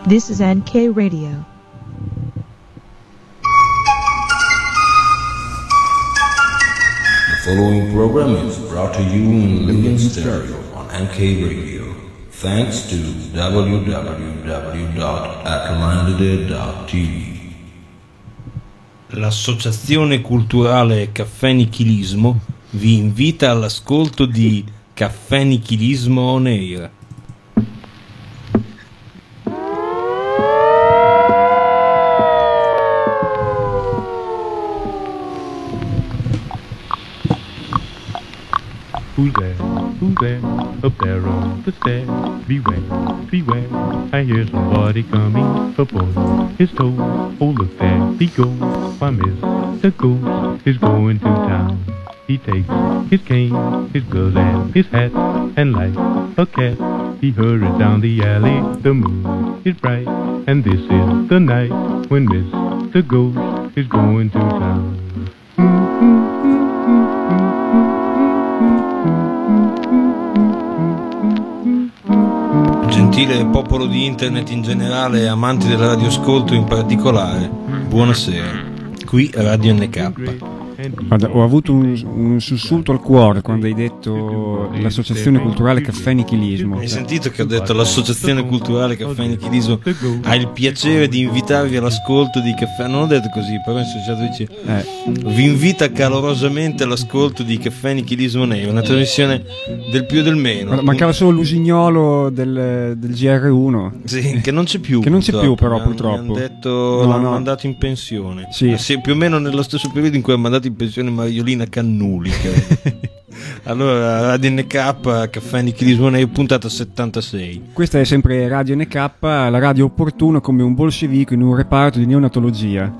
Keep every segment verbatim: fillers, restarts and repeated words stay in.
This is N K Radio. The following program is brought to you in living stereo on N K Radio, thanks to w w w dot atlantide dot t v. L'associazione culturale Caffè Nichilismo vi invita all'ascolto di Caffè Nichilismo On Air. Who's there? Who's there? Up there on the stair. Beware, beware. I hear somebody coming up on his toes. Oh, look there he goes. Why, Mister Ghost is going to town. He takes his cane, his gloves and his hat, and like a cat, he hurries down the alley. The moon is bright, and this is the night when Mister Ghost is going to town. Gentile popolo di internet in generale e amanti del radioascolto in particolare, buonasera. Qui Radio N K. Guarda, ho avuto un, un sussulto al cuore quando hai detto l'associazione culturale Caffè Nichilismo. Hai sentito che ho detto l'associazione culturale Caffè Nichilismo ha il piacere di invitarvi all'ascolto di Caffè. Non ho detto così, però dice, eh. vi invita calorosamente all'ascolto di Caffè Nichilismo Nero, una trasmissione del più e del meno. Guarda, mancava solo l'usignolo del, del G R uno. Sì, che non c'è più. Che non c'è più, però, mi purtroppo. Mi hanno detto no, l'hanno no. mandato in pensione. Sì. sì, più o meno nello stesso periodo in cui ha mandato in pensione Mariolina Cannuli. Allora, Radio N K, Caffè Nichilismo Nero, puntata settantasei. Questa è sempre Radio N K, la radio opportuna come un bolscevico in un reparto di neonatologia.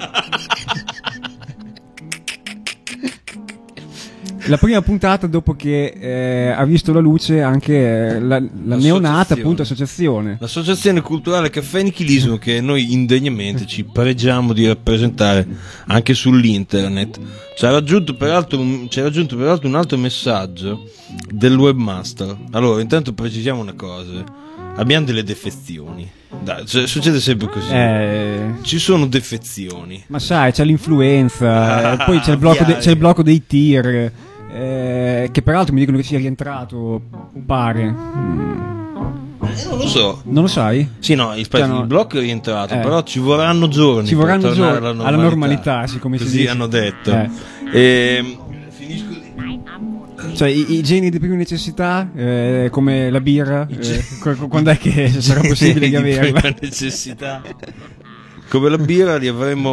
La prima puntata dopo che eh, ha visto la luce anche eh, la, la neonata appunto associazione. L'associazione culturale Caffè Nichilismo, che noi indegnamente ci pregiamo di rappresentare anche sull'internet. Ci ha raggiunto peraltro un, ci ha raggiunto peraltro un altro messaggio del webmaster. Allora, intanto precisiamo una cosa: abbiamo delle defezioni. Dai, cioè, succede sempre così. Eh... Ci sono defezioni. Ma sai, c'è l'influenza, ah, poi c'è il blocco, de- c'è il blocco dei tir. Eh, che peraltro mi dicono che sia rientrato, pare. Mm. Eh, non lo so. Non lo sai? Sì, no, il, cioè, no. il blocco è rientrato, eh. però ci vorranno giorni. Ci vorranno per giorni alla normalità, alla normalità sì, come così si dice. hanno detto. Eh. E... Finisco di... Cioè i, i geni di prima necessità, eh, come la birra, eh, quando è che sarà possibile di avere? Prima necessità. Come la birra li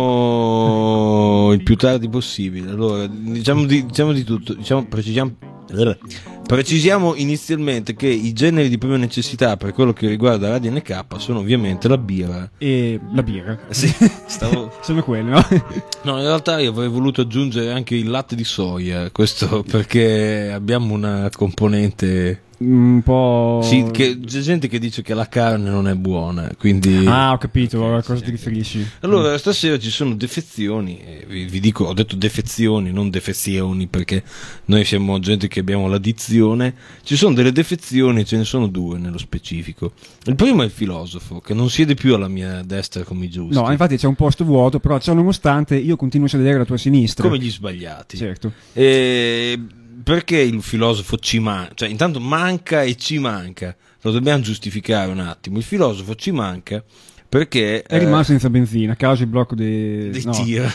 avremo il più tardi possibile. Allora, diciamo di, diciamo di tutto, diciamo, precisiamo, precisiamo inizialmente che i generi di prima necessità per quello che riguarda Radio N K sono ovviamente la birra e la birra. Sì, stavo... sono quelli, no? No, in realtà io avrei voluto aggiungere anche il latte di soia, questo perché abbiamo una componente un po'. Sì, che c'è gente che dice che la carne non è buona, quindi. Ah, ho capito a cosa ti riferisci. Allora, stasera ci sono defezioni, eh, vi, vi dico, ho detto defezioni, non defezioni, perché noi siamo gente che abbiamo l'addizione. Ci sono delle defezioni, ce ne sono due nello specifico. Il primo è il filosofo, che non siede più alla mia destra come i giusti. No, infatti c'è un posto vuoto, però ciò nonostante io continuo a sedere alla tua sinistra. Come gli sbagliati. Certo. E... perché il filosofo ci manca? Cioè, intanto manca e ci manca. Lo dobbiamo giustificare un attimo. Il filosofo ci manca perché è rimasto eh, senza benzina a causa del blocco dei, dei no. tir.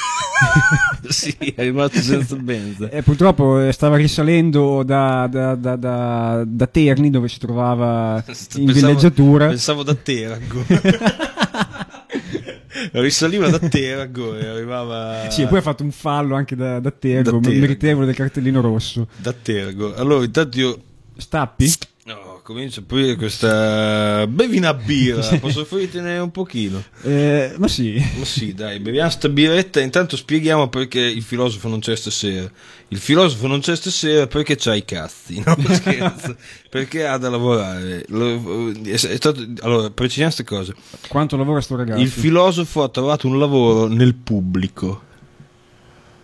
Sì, è rimasto senza benzina. E purtroppo stava risalendo da, da, da, da, da Terni, dove si trovava in pensavo, villeggiatura. Pensavo da Terago. Risaliva da Terago e arrivava. Sì, e poi ha fatto un fallo anche da, da Terago, da meritevole del cartellino rosso. Da Terago. Allora, intanto io. Stappi? No, comincio a aprire questa. Bevi una birra, posso offrirtene un pochino? Eh, ma sì. Ma sì, dai, beviamo sta birretta. Intanto spieghiamo perché il filosofo non c'è stasera. Il filosofo non c'è stasera perché c'ha i cazzi, no? Scherzo. Perché ha da lavorare. È stato... Allora, precisiamo queste cose. Quanto lavora sto ragazzo? Il filosofo ha trovato un lavoro nel pubblico.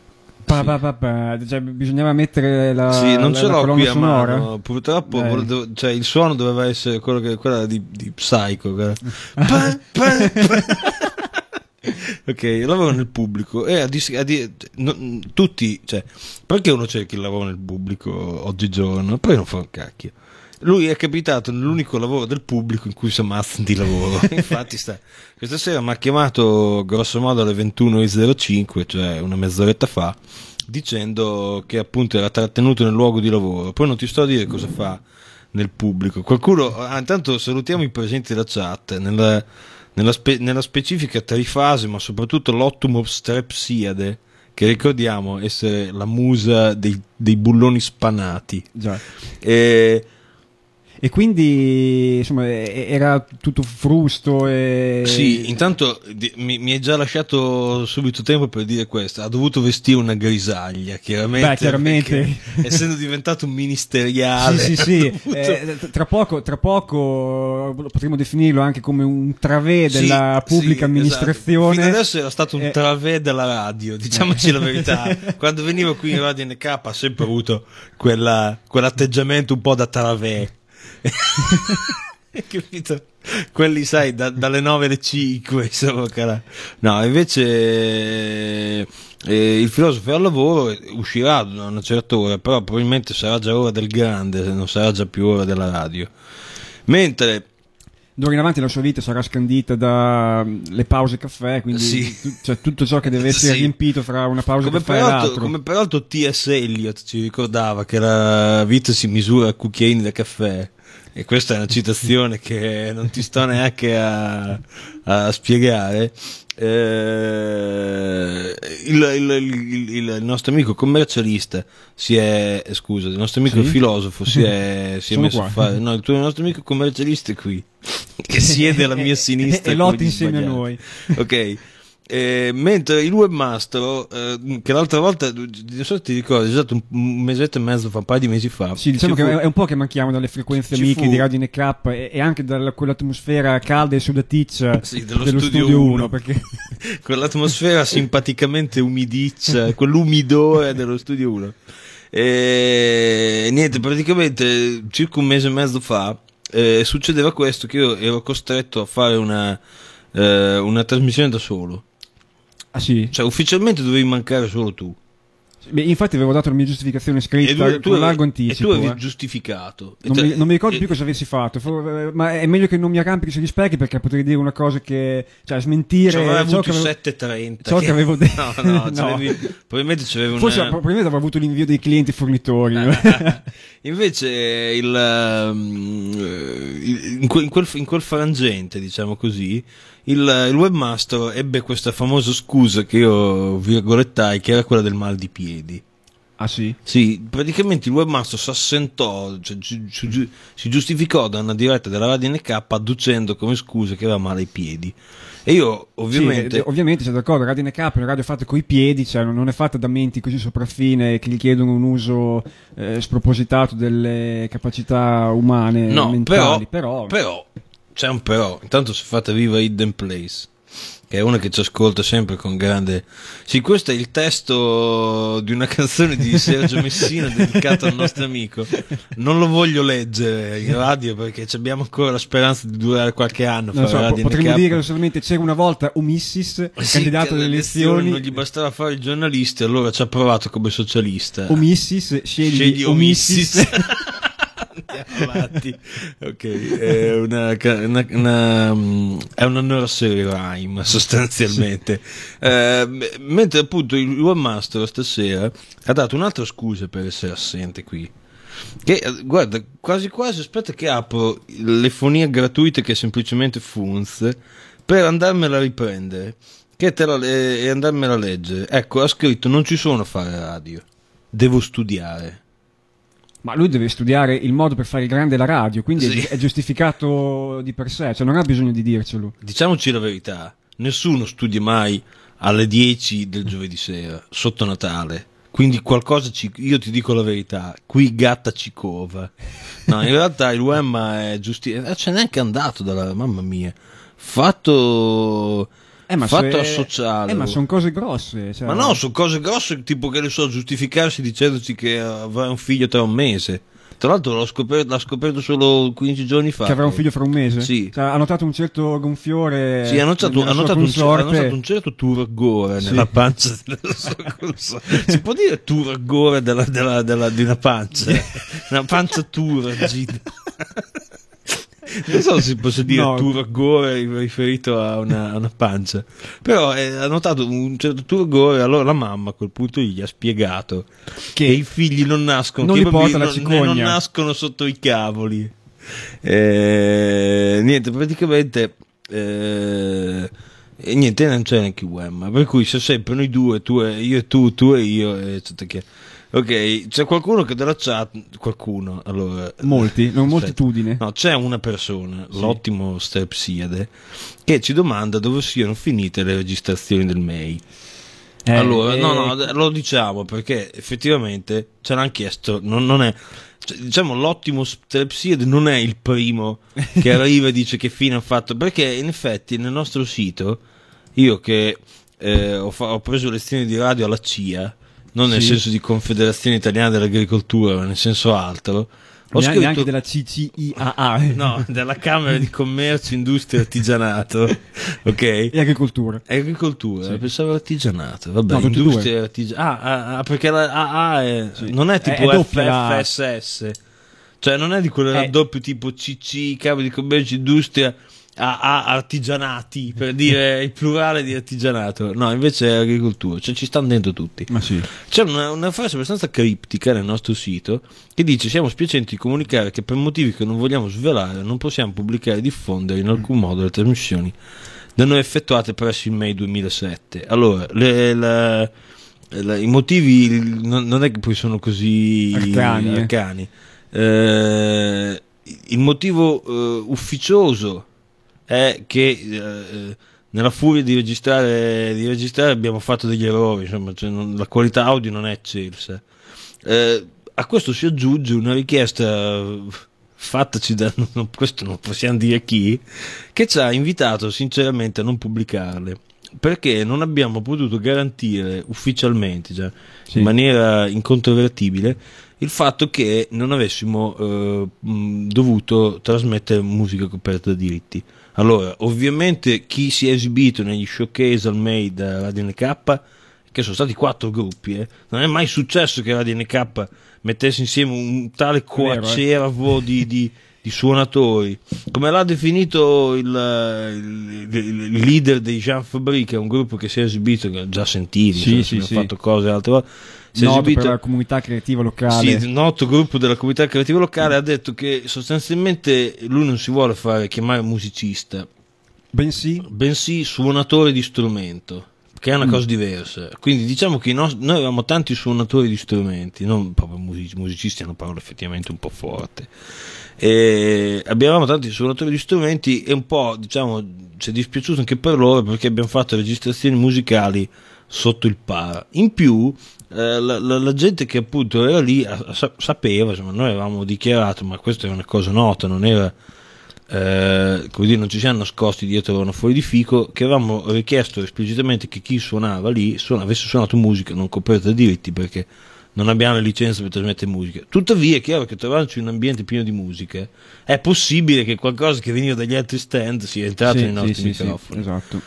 Pa, pa, pa, pa. Cioè, bisognava mettere la, sì, non la, ce la l'ho colonna qui a sonora. mano. Purtroppo, Dai. volevo- cioè, il suono doveva essere quello che quella di, di Psycho. che era- Pa, pa, pa. Ok, lavoro nel pubblico e a dis- a di- no- tutti, cioè, perché uno cerca il lavoro nel pubblico oggigiorno? Poi non fa un cacchio. Lui è capitato nell'unico lavoro del pubblico in cui si ammazza di lavoro. Infatti, sta, questa sera mi ha chiamato grosso modo alle ventuno e zero cinque, cioè una mezz'oretta fa, dicendo che appunto era trattenuto nel luogo di lavoro. Poi non ti sto a dire cosa fa nel pubblico. Qualcuno, ah, intanto salutiamo i presenti della chat. Nella, nella, spe- nella specifica Trifase, ma soprattutto l'Ottum Strepsiade, che ricordiamo essere la musa dei, dei bulloni spannati. Già. E E quindi insomma e- era tutto frusto e... sì, intanto di- mi, mi hai già lasciato subito tempo per dire questo. Ha dovuto vestire una grisaglia, chiaramente. Beh, chiaramente. perché essendo diventato un ministeriale. Sì, sì, sì. ha dovuto- Eh, tra poco, tra poco potremmo definirlo anche come un travè della Sì, pubblica sì, amministrazione. esatto. Fino adesso era stato un Eh, travè della radio, diciamoci la verità. Quando venivo qui in Radio N K ha sempre avuto quella, quell'atteggiamento un po' da travè. Hai capito? Quelli, sai, da- dalle nove alle cinque, insomma, cara. No, invece eh, il filosofo è al lavoro, uscirà a una certa ora, però probabilmente sarà già ora del grande, non sarà già più ora della radio. Mentre D'ora in avanti la sua vita sarà scandita dalle pause caffè, quindi Sì. tu- cioè, tutto ciò che deve essere Sì. riempito fra una pausa come caffè e peraltro, l'altro. come peraltro T S. Eliot ci ricordava che la vita si misura a cucchiaini da caffè, e questa è una citazione che non ti sto neanche a, a spiegare. Eh, il, il- il- il- il nostro amico commercialista si è eh, scusa, il nostro amico Sì? filosofo si è, si è Sono messo qua. a fare, no, il tuo il nostro amico commercialista è qui che siede alla mia sinistra e come lotta gli insieme a sbagliati. noi. Ok. Eh, mentre il webmaster, eh, che l'altra volta, non so se ti ricordi, è stato un, un mesetto e mezzo fa, un paio di mesi fa. Sì, diciamo ci che fu- è un po' che manchiamo dalle frequenze ci amiche fu- di Radio N K e, e anche da quell'atmosfera calda e sudaticcia Sì, dello dello studio studio uno. uno, perché quell'atmosfera simpaticamente umidiccia, quell'umidore dello studio uno. E niente, praticamente circa un mese e mezzo fa eh, succedeva questo, che io ero costretto a fare una, eh, una trasmissione da solo. ah sì. Cioè ufficialmente dovevi mancare solo tu. Beh, infatti avevo dato la mia giustificazione scritta tu- tu con avevi- largo e anticipo. tu avevi eh. giustificato. Non, E mi, te- non mi ricordo e- più cosa avessi fatto, fu- ma è meglio che non mi arrampichi sugli specchi perché potrei dire una cosa che, cioè, smentire Ci avrei ciò avuto che avevo, sette e trenta. ciò che avevo detto. No, no, No. c'avevi- probabilmente c'avevi una... Forse probabilmente avrò avuto l'invio dei clienti fornitori. Invece il, um, il- in, quel, in, quel, in quel frangente, diciamo così, il, il webmaster ebbe questa famosa scusa che io virgolettai, che era quella del mal di piedi. Ah sì? Sì, praticamente il webmaster si assentò, cioè, gi- gi- si giustificò da una diretta della Radio N K adducendo come scusa che aveva male ai piedi. E io ovviamente... Sì, eh, ovviamente sei d'accordo, Radio N K è una radio fatta coi piedi, cioè non è fatta da menti così sopraffine che gli chiedono un uso eh, spropositato delle capacità umane No, mentali, però, però, però c'è un però. Intanto si è fatta viva Hidden Place, che è una che ci ascolta sempre con grande... Sì, questo è il testo di una canzone di Sergio Messina dedicata al nostro amico. Non lo voglio leggere in radio perché ci abbiamo ancora la speranza di durare qualche anno. non fare so, Radio potremmo N K. dire solamente c'era una volta Umissis, Sì, candidato che alle elezioni, non gli bastava fare il giornalista, allora ci ha provato come socialista. Umissis, scegli, Scegli Umissis. Umissis. Andiamo avanti. Ok, è una, una, una, mm, è una nursery rhyme sostanzialmente. Eh, m- mentre appunto il webmaster stasera ha dato un'altra scusa per essere assente qui. Che eh, guarda, quasi quasi aspetta che apro le fonie gratuite che è semplicemente Funz per andarmela a riprendere che te la, e, e andarmela a leggere. Ecco, ha scritto: non ci sono a fare radio, devo studiare. Ma lui deve studiare il modo per fare grande la radio, quindi Sì. è, è giustificato di per sé, cioè non ha bisogno di dircelo. Diciamoci la verità, nessuno studia mai alle dieci del giovedì sera, sotto Natale. Quindi qualcosa ci, io ti dico la verità, qui gatta ci cova. No, in realtà il Wemma è giusti, eh, c'è neanche andato dalla, mamma mia, fatto, Eh, ma fatto se- associare. Eh, ma sono cose grosse. Cioè... Ma no, sono cose grosse, tipo che ne so, giustificarsi dicendoci che avrà un figlio tra un mese. Tra l'altro l'ho scoperto, l'ha scoperto solo quindici giorni fa. Che avrà un figlio fra un mese? Sì. Cioè, ha notato un certo gonfiore. Sì, ha notato, nella ha sua notato, un, cer- ha consorte. notato un certo turgore Sì. nella pancia della sua consorte. Si può dire turgore della, della, della, di una pancia? Una pancia turgida. Non so se si possa dire No. turgore riferito a una, a una pancia, però eh, ha notato un certo turgore. Allora la mamma a quel punto gli ha spiegato che i figli non nascono, Non che i li porta bambini la non, cicogna. non nascono sotto i cavoli. Eh, niente, praticamente eh, e niente, non c'è neanche Wemma, per cui c'è sempre noi due, tu e io e tu, tu e io, eccetera. Che ok, c'è qualcuno che dalla chat, qualcuno, allora Molti, non aspetta. moltitudine. No, c'è una persona, Sì. l'ottimo Stepsiade, che ci domanda dove siano finite le registrazioni del M E I. Eh, allora, eh, no, no, lo diciamo perché effettivamente ce l'hanno chiesto, non, non è, cioè, diciamo, l'ottimo Stepsiade non è il primo che arriva e dice che fine ha fatto, perché in effetti nel nostro sito, io che eh, ho, fa- ho preso lezioni di radio alla C I A, non nel Sì. senso di Confederazione Italiana dell'Agricoltura, ma nel senso altro. Ho neanche, scritto neanche della C C I A A. no, della Camera di Commercio, Industria e Artigianato, ok? E agricoltura. Agricoltura, Sì. pensavo artigianato, vabbè, No, tutti e industria e artigianato. Ah, ah, ah, perché la A A è, Sì. non è È- tipo è doppia la A. F F S S, cioè non è di quello È- raddoppio tipo C C, Camera di Commercio, Industria, A A, artigianati, per dire il plurale di artigianato. No, invece è agricoltura, cioè ci stanno dentro tutti. Ma sì. C'è una, una frase abbastanza criptica nel nostro sito che dice: siamo spiacenti di comunicare che per motivi che non vogliamo svelare non possiamo pubblicare e diffondere in alcun modo le trasmissioni da noi effettuate presso il M E I duemilasette. Allora, le, la- la- i motivi non, non è che poi sono così Arcani, eh. arcani. Eh, il motivo eh, ufficioso è che eh, nella furia di registrare, di registrare abbiamo fatto degli errori, insomma, cioè non- la qualità audio non è eccelsa. Eh, a questo si aggiunge una richiesta fattaci da, non, questo non possiamo dire chi, che ci ha invitato sinceramente a non pubblicarle, perché non abbiamo potuto garantire ufficialmente, cioè, Sì. in maniera incontrovertibile, il fatto che non avessimo eh, mh, dovuto trasmettere musica coperta da diritti. Allora, ovviamente chi si è esibito negli showcase al M E I da Radio N K, che sono stati quattro gruppi, eh, non è mai successo che Radio N K mettesse insieme un tale Vero, eh. coacervo di, di, di suonatori, come l'ha definito il, il, il- il leader dei Jean Fabry, che è un gruppo che si è esibito, che già sentiti, Sì, insomma, sì, abbiamo sì. fatto cose altre volte. Si è Noto esibito- per la comunità creativa locale. sì, il noto gruppo della comunità creativa locale ha detto che sostanzialmente lui non si vuole fare chiamare musicista, Bensì, bensì suonatore di strumento, che è una Mm. cosa diversa. Quindi diciamo che i nos- noi avevamo tanti suonatori di strumenti, non proprio music- musicisti, è una parola effettivamente un po' forte. E abbiamo tanti suonatori di strumenti e un po', diciamo, ci è dispiaciuto anche per loro, perché abbiamo fatto registrazioni musicali sotto il par. In più eh, la, la- la gente che appunto era lì a- sa- sapeva, insomma, noi avevamo dichiarato, ma questa è una cosa nota, non era eh, come dire, non ci siamo nascosti dietro una foglia di fico, che avevamo richiesto esplicitamente che chi suonava lì suona- avesse suonato musica non coperta da diritti, perché non abbiamo le licenze per trasmettere musica. Tuttavia è chiaro che trovandoci in un ambiente pieno di musica è possibile che qualcosa che veniva dagli altri stand sia entrato sì, nei nostri sì, sì, sì, microfoni. esatto.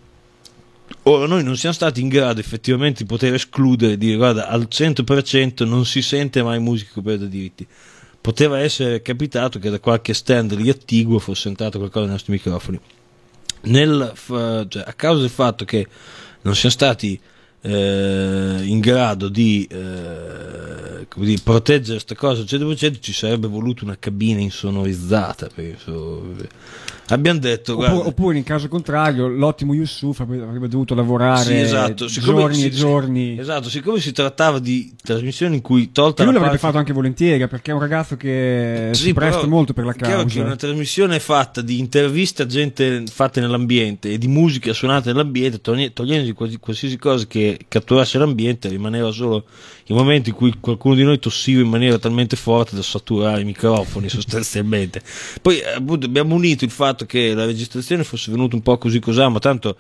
Ora noi non siamo stati in grado effettivamente di poter escludere, dire guarda, al cento per cento non si sente mai musica coperta da diritti. Poteva essere capitato che da qualche stand lì attiguo fosse entrato qualcosa nei nostri microfoni. Nel, f- cioè, a causa del fatto che non siamo stati eh, in grado di, eh, come dire, proteggere questa cosa al cento per cento, ci sarebbe voluto una cabina insonorizzata, penso. Abbiamo detto Oppure, guarda, oppure in caso contrario l'ottimo Yusuf avrebbe, avrebbe dovuto lavorare sì, esatto. Siccome- giorni sì, e sì, giorni. esatto, siccome si trattava di trasmissioni in cui tolta E lui la l'avrebbe parte- fatto anche volentieri, perché è un ragazzo che Sì, si presta però molto per la è chiaro che causa. una trasmissione fatta di interviste a gente fatte nell'ambiente e di musica suonata nell'ambiente, toglie- togliendosi quasi- qualsiasi cosa che catturasse l'ambiente, rimaneva solo i momenti in cui qualcuno di noi tossiva in maniera talmente forte da saturare i microfoni sostanzialmente. Poi appunto abbiamo unito il fatto che la registrazione fosse venuta un po' così così, ma tanto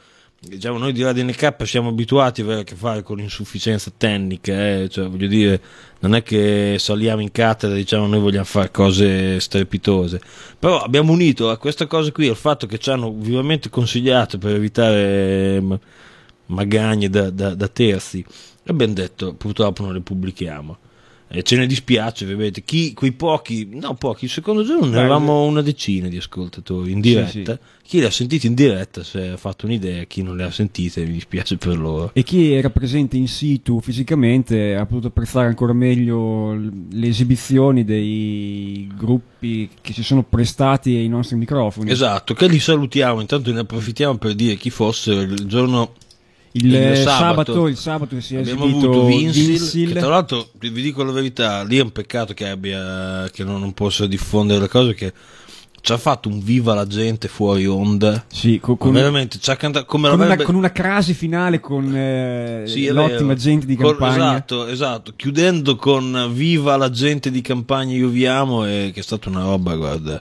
diciamo, noi di Radio N K siamo abituati a avere a che fare con insufficienza tecnica, eh? Cioè, voglio dire, non è che saliamo in cattedra e diciamo noi vogliamo fare cose strepitose, però abbiamo unito a questa cosa qui il fatto che ci hanno vivamente consigliato per evitare magagne da, da, da terzi, e abbiamo detto purtroppo non le pubblichiamo. E ce ne dispiace, vedete, chi, quei pochi, no pochi, il secondo giorno ne avevamo una decina di ascoltatori in diretta, sì, sì. Chi le ha sentite in diretta si è fatto un'idea, chi non le ha sentite mi dispiace per loro. E chi era presente in situ fisicamente ha potuto apprezzare ancora meglio le esibizioni dei gruppi che si sono prestati ai nostri microfoni. Esatto, che li salutiamo, intanto ne approfittiamo per dire chi fosse il giorno... Il, il sabato, sabato il sabato si è abbiamo esibito avuto Vinsil, Vinsil, che tra l'altro vi dico la verità, lì è un peccato che abbia che non, non possa diffondere le cose, che ci ha fatto un viva la gente fuori onda, sì, con, con, veramente ci ha cantato come con, avrebbe... una, con una crasi finale con eh, sì, l'ottima vero. gente di Con, Campania, esatto, esatto, chiudendo con viva la gente di Campania io vi amo, e che è stata una roba, guarda,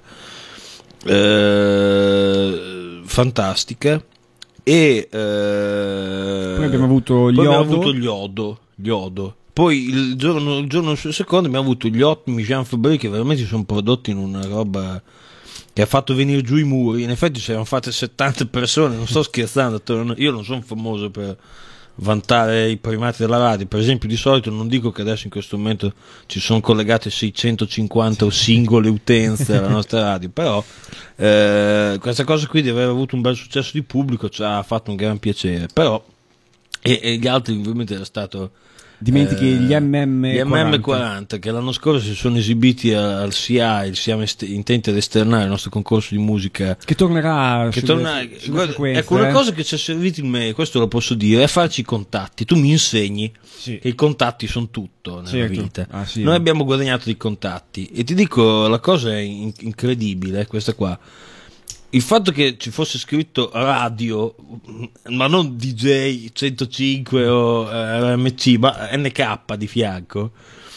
eh, fantastica. E eh, poi abbiamo avuto gli poi Odo. abbiamo avuto gli Odo, gli Odo. Poi il giorno, il giorno secondo abbiamo avuto gli ottimi Jean Fabry, che veramente si sono prodotti in una roba che ha fatto venire giù i muri. In effetti si erano fatte settanta persone, non sto scherzando, io non sono famoso per vantare i primati della radio, per esempio. Di solito non dico che adesso in questo momento ci sono collegate seicentocinquanta singole utenze alla nostra radio, però eh, questa cosa qui di aver avuto un bel successo di pubblico ci ha fatto un gran piacere. Però e, e gli altri ovviamente era stato dimentichi eh, gli M M gli M M quaranta che l'anno scorso si sono esibiti al S I A, il Siamo est- intenti ad esternare il nostro concorso di musica, che tornerà che sulle, torna, sulle guarda, frequenze, ecco una eh? cosa che ci è servito in me, questo lo posso dire, è farci i contatti. Tu mi insegni sì. che i contatti sono tutto nella certo. vita, ah, sì. noi abbiamo guadagnato dei contatti, e ti dico, la cosa è in- incredibile questa qua. Il fatto che ci fosse scritto radio, ma non D J centocinque o eh, R M C, ma N K di fianco,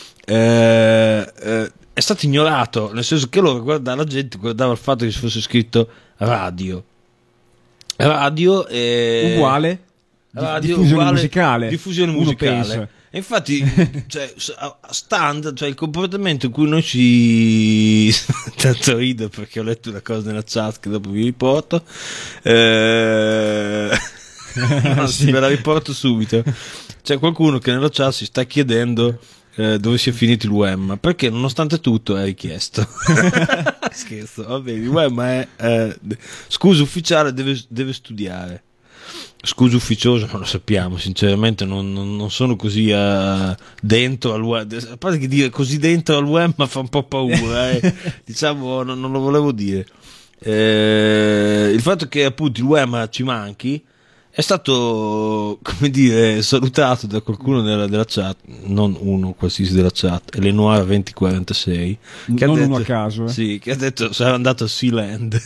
eh, eh, è stato ignorato, nel senso che loro guardava, la gente guardava il fatto che ci fosse scritto radio. Radio è uguale, radio diffusione uguale, musicale. Diffusione Uno musicale. pensa. E infatti, cioè, stand, cioè il comportamento in cui noi ci tanto rido perché ho letto una cosa nella chat che dopo vi riporto, eh... anzi, sì. Ve la riporto subito. C'è qualcuno che nella chat si sta chiedendo eh, dove sia finito il W E M, perché nonostante tutto è richiesto. Scherzo, va bene, il W E M è eh, scusa ufficiale, deve, deve studiare. Scusa ufficioso non lo sappiamo, sinceramente non, non, non sono così uh, dentro al W E M, a parte che dire così dentro al W E M fa un po' paura, eh. Diciamo non, non lo volevo dire. Eh, il fatto che appunto il W E M ci manchi è stato, come dire, salutato da qualcuno della, della chat, non uno qualsiasi della chat, Eleonora venti quarantasei, che non ha detto, uno a caso, eh. sì, che ha detto sarà andato a Sealand.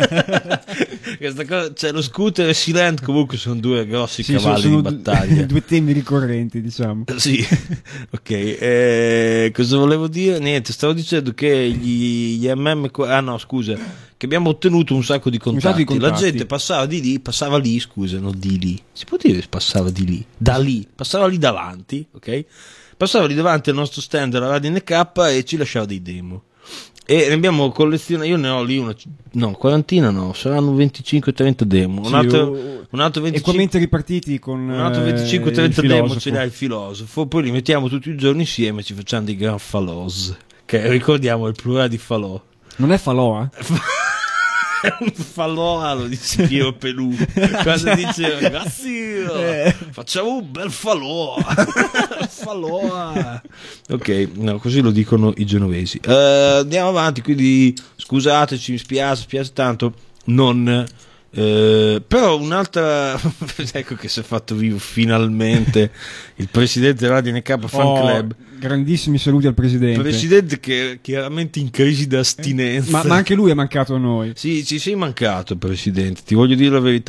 Questa cosa, cioè lo scooter e Sealand comunque sono due grossi sì, cavalli sono di battaglia. Due temi ricorrenti, diciamo. Sì, ok. Eh, cosa volevo dire? Niente, stavo dicendo che gli, gli M M, ah no, scusa, che abbiamo ottenuto un sacco di contatti. Un sacco di contatti. La gente passava di lì, passava lì, scusa, non di lì. Si può dire che passava di lì? Da lì, passava lì davanti, ok? Passava lì davanti al nostro stand della Radio N K e ci lasciava dei demo. E ne abbiamo collezionato, io ne ho lì una, no, quarantina no, saranno venticinque trenta demo, un sì, altro, o, un altro venticinque, equamente ripartiti con un altro venticinque trenta eh, demo ce l'ha il filosofo, poi li mettiamo tutti i giorni insieme e ci facciamo dei gran falos, che ricordiamo il plurale di falò. Non è falò, eh? È un falò, lo dice Piero Pelù. Cosa dice? Grazie, eh. Facciamo un bel falò. Falò. Ok, no, così lo dicono i genovesi. Uh, andiamo avanti, quindi scusateci, mi spiace, mi spiace tanto. Non... Eh, però un'altra ecco che si è fatto vivo finalmente il presidente della Radio N K Fan oh, Club. Grandissimi saluti al presidente. Presidente che è chiaramente in crisi d'astinenza. Ma, ma anche lui è mancato a noi. Sì, ci sei mancato, presidente, ti voglio dire la verità.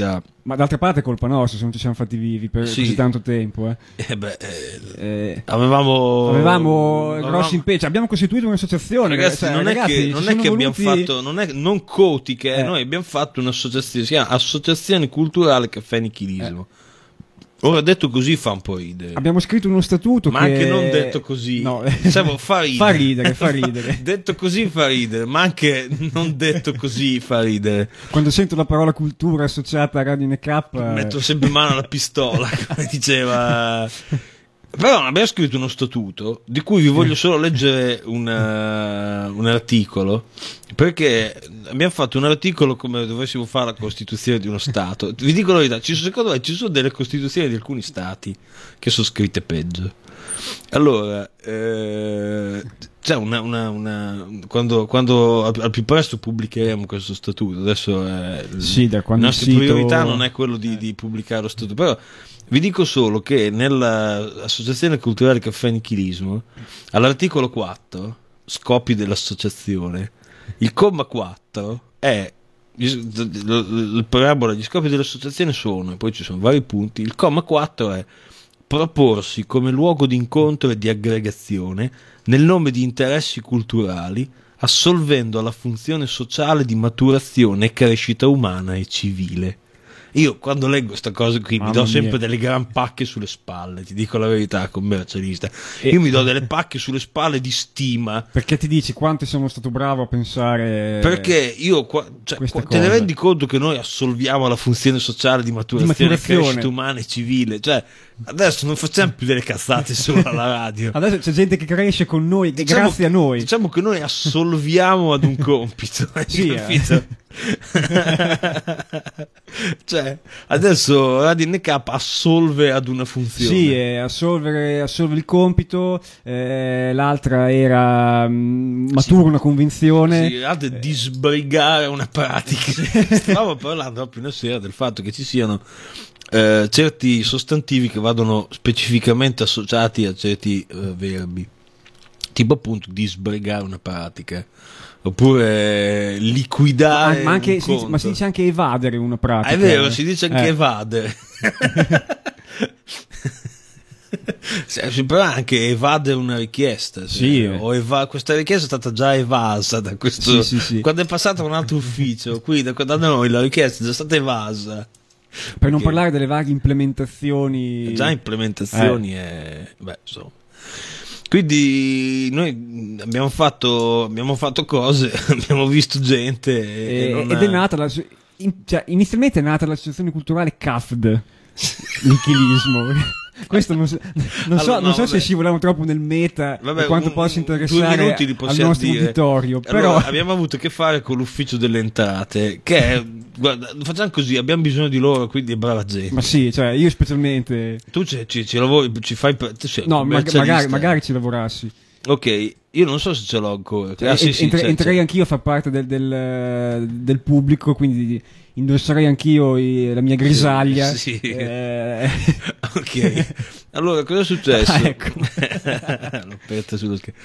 Ma d'altra parte è colpa nostra se non ci siamo fatti vivi per Sì. così tanto tempo. Eh. Eh beh, eh, Eh, avevamo avevamo avevamo- grossi impegni, cioè, abbiamo costituito un'associazione. Ragazzi, cioè, non, ragazzi, è che, ci non è sono che abbiamo voluti- fatto, non, è, non cotiche, Eh. noi abbiamo fatto un'associazione, si chiama Associazione Culturale Caffè Nichilismo. Ora detto così fa un po' ridere. Abbiamo scritto uno statuto Ma che... anche non detto così. No. Diciamo, fa ridere. Fa ridere, fa ridere. Detto così fa ridere, ma anche non detto così fa ridere. Quando sento la parola cultura associata a Radio N K... Metto sempre in mano alla pistola, come diceva. Però abbiamo scritto uno statuto di cui vi voglio solo leggere un, uh, un articolo, perché abbiamo fatto un articolo come dovessimo fare la costituzione di uno Stato. Vi dico la verità, ci sono, secondo me ci sono delle costituzioni di alcuni Stati che sono scritte peggio. Allora, eh, c'è una, una, una quando, quando al, al più presto pubblicheremo questo statuto, adesso è, Sì, da quando la il nostra sito- priorità non è quello di, di pubblicare lo statuto, però vi dico solo che nell'Associazione Culturale Caffè Nichilismo, all'articolo quattro, scopi dell'associazione, il comma quattro è il preambolo, gli scopi dell'associazione sono, e poi ci sono vari punti, il comma quattro è proporsi come luogo di incontro e di aggregazione nel nome di interessi culturali, assolvendo alla funzione sociale di maturazione e crescita umana e civile. Io quando leggo questa cosa qui Mamma mi do sempre mia. delle gran pacche sulle spalle, ti dico la verità, commercialista. E- Io mi do delle pacche sulle spalle di stima, Perché ti dici quanto sono stato bravo a pensare... perché io qua, cioè, queste qua- te ne cose. rendi conto che noi assolviamo alla funzione sociale di maturazione, Di maturazione. crescita umana e civile? Cioè, adesso non facciamo più delle cazzate solo alla radio. Adesso c'è gente che cresce con noi, Diciamo- grazie a noi. Diciamo che noi assolviamo ad un compito, hai Sì, eh. capito? Cioè, adesso Radio N K assolve ad una funzione. Sì, eh, assolvere, assolvere il compito, eh, l'altra era mh, matura una convinzione. Sì, l'altro è di sbrigare una pratica. Stavo parlando proprio una sera del fatto che ci siano eh, certi sostantivi che vadano specificamente associati a certi eh, verbi, tipo appunto di sbrigare una pratica, oppure liquidare ma, ma anche, un si dice, conto. ma si dice anche evadere una pratica. Ah, è vero, si dice anche Eh. evadere. Sì, però anche evadere una richiesta. Sì. O eva- questa richiesta è stata già evasa da questo. Sì, sì, sì. Quando è passata a un altro ufficio, qui da, da noi la richiesta è già stata evasa. Per non Ok. parlare delle varie implementazioni. Già implementazioni e beh, insomma. Quindi noi abbiamo fatto, abbiamo fatto cose, abbiamo visto gente e, E- non ed ha- è nata la, in- cioè, inizialmente è nata l'associazione culturale C A F D, nichilismo. Questo non so, non so, Allora, no, non so se vabbè. scivoliamo troppo nel meta Vabbè, e quanto un- possa un- due interessare minuti li al possiamo nostro dire. uditorio. Allora, Però abbiamo avuto a che fare con l'ufficio delle entrate, che è, guarda, facciamo così, abbiamo bisogno di loro, quindi è brava gente. ma sì, cioè io specialmente Tu ci, ci, ci lavori, ci fai per- tu sei no, mag- commercialista. magari, magari ci lavorassi. Ok, io non so se ce l'ho ancora. Cioè, Ah, sì, en- sì, entre- c'è- entrerei c'è. anch'io a far parte del, del, del pubblico, quindi indosserei anch'io i- la mia grisaglia. Sì. Eh, Ok, allora cosa è successo? Ah, ecco. L'ho aperta sullo schermo.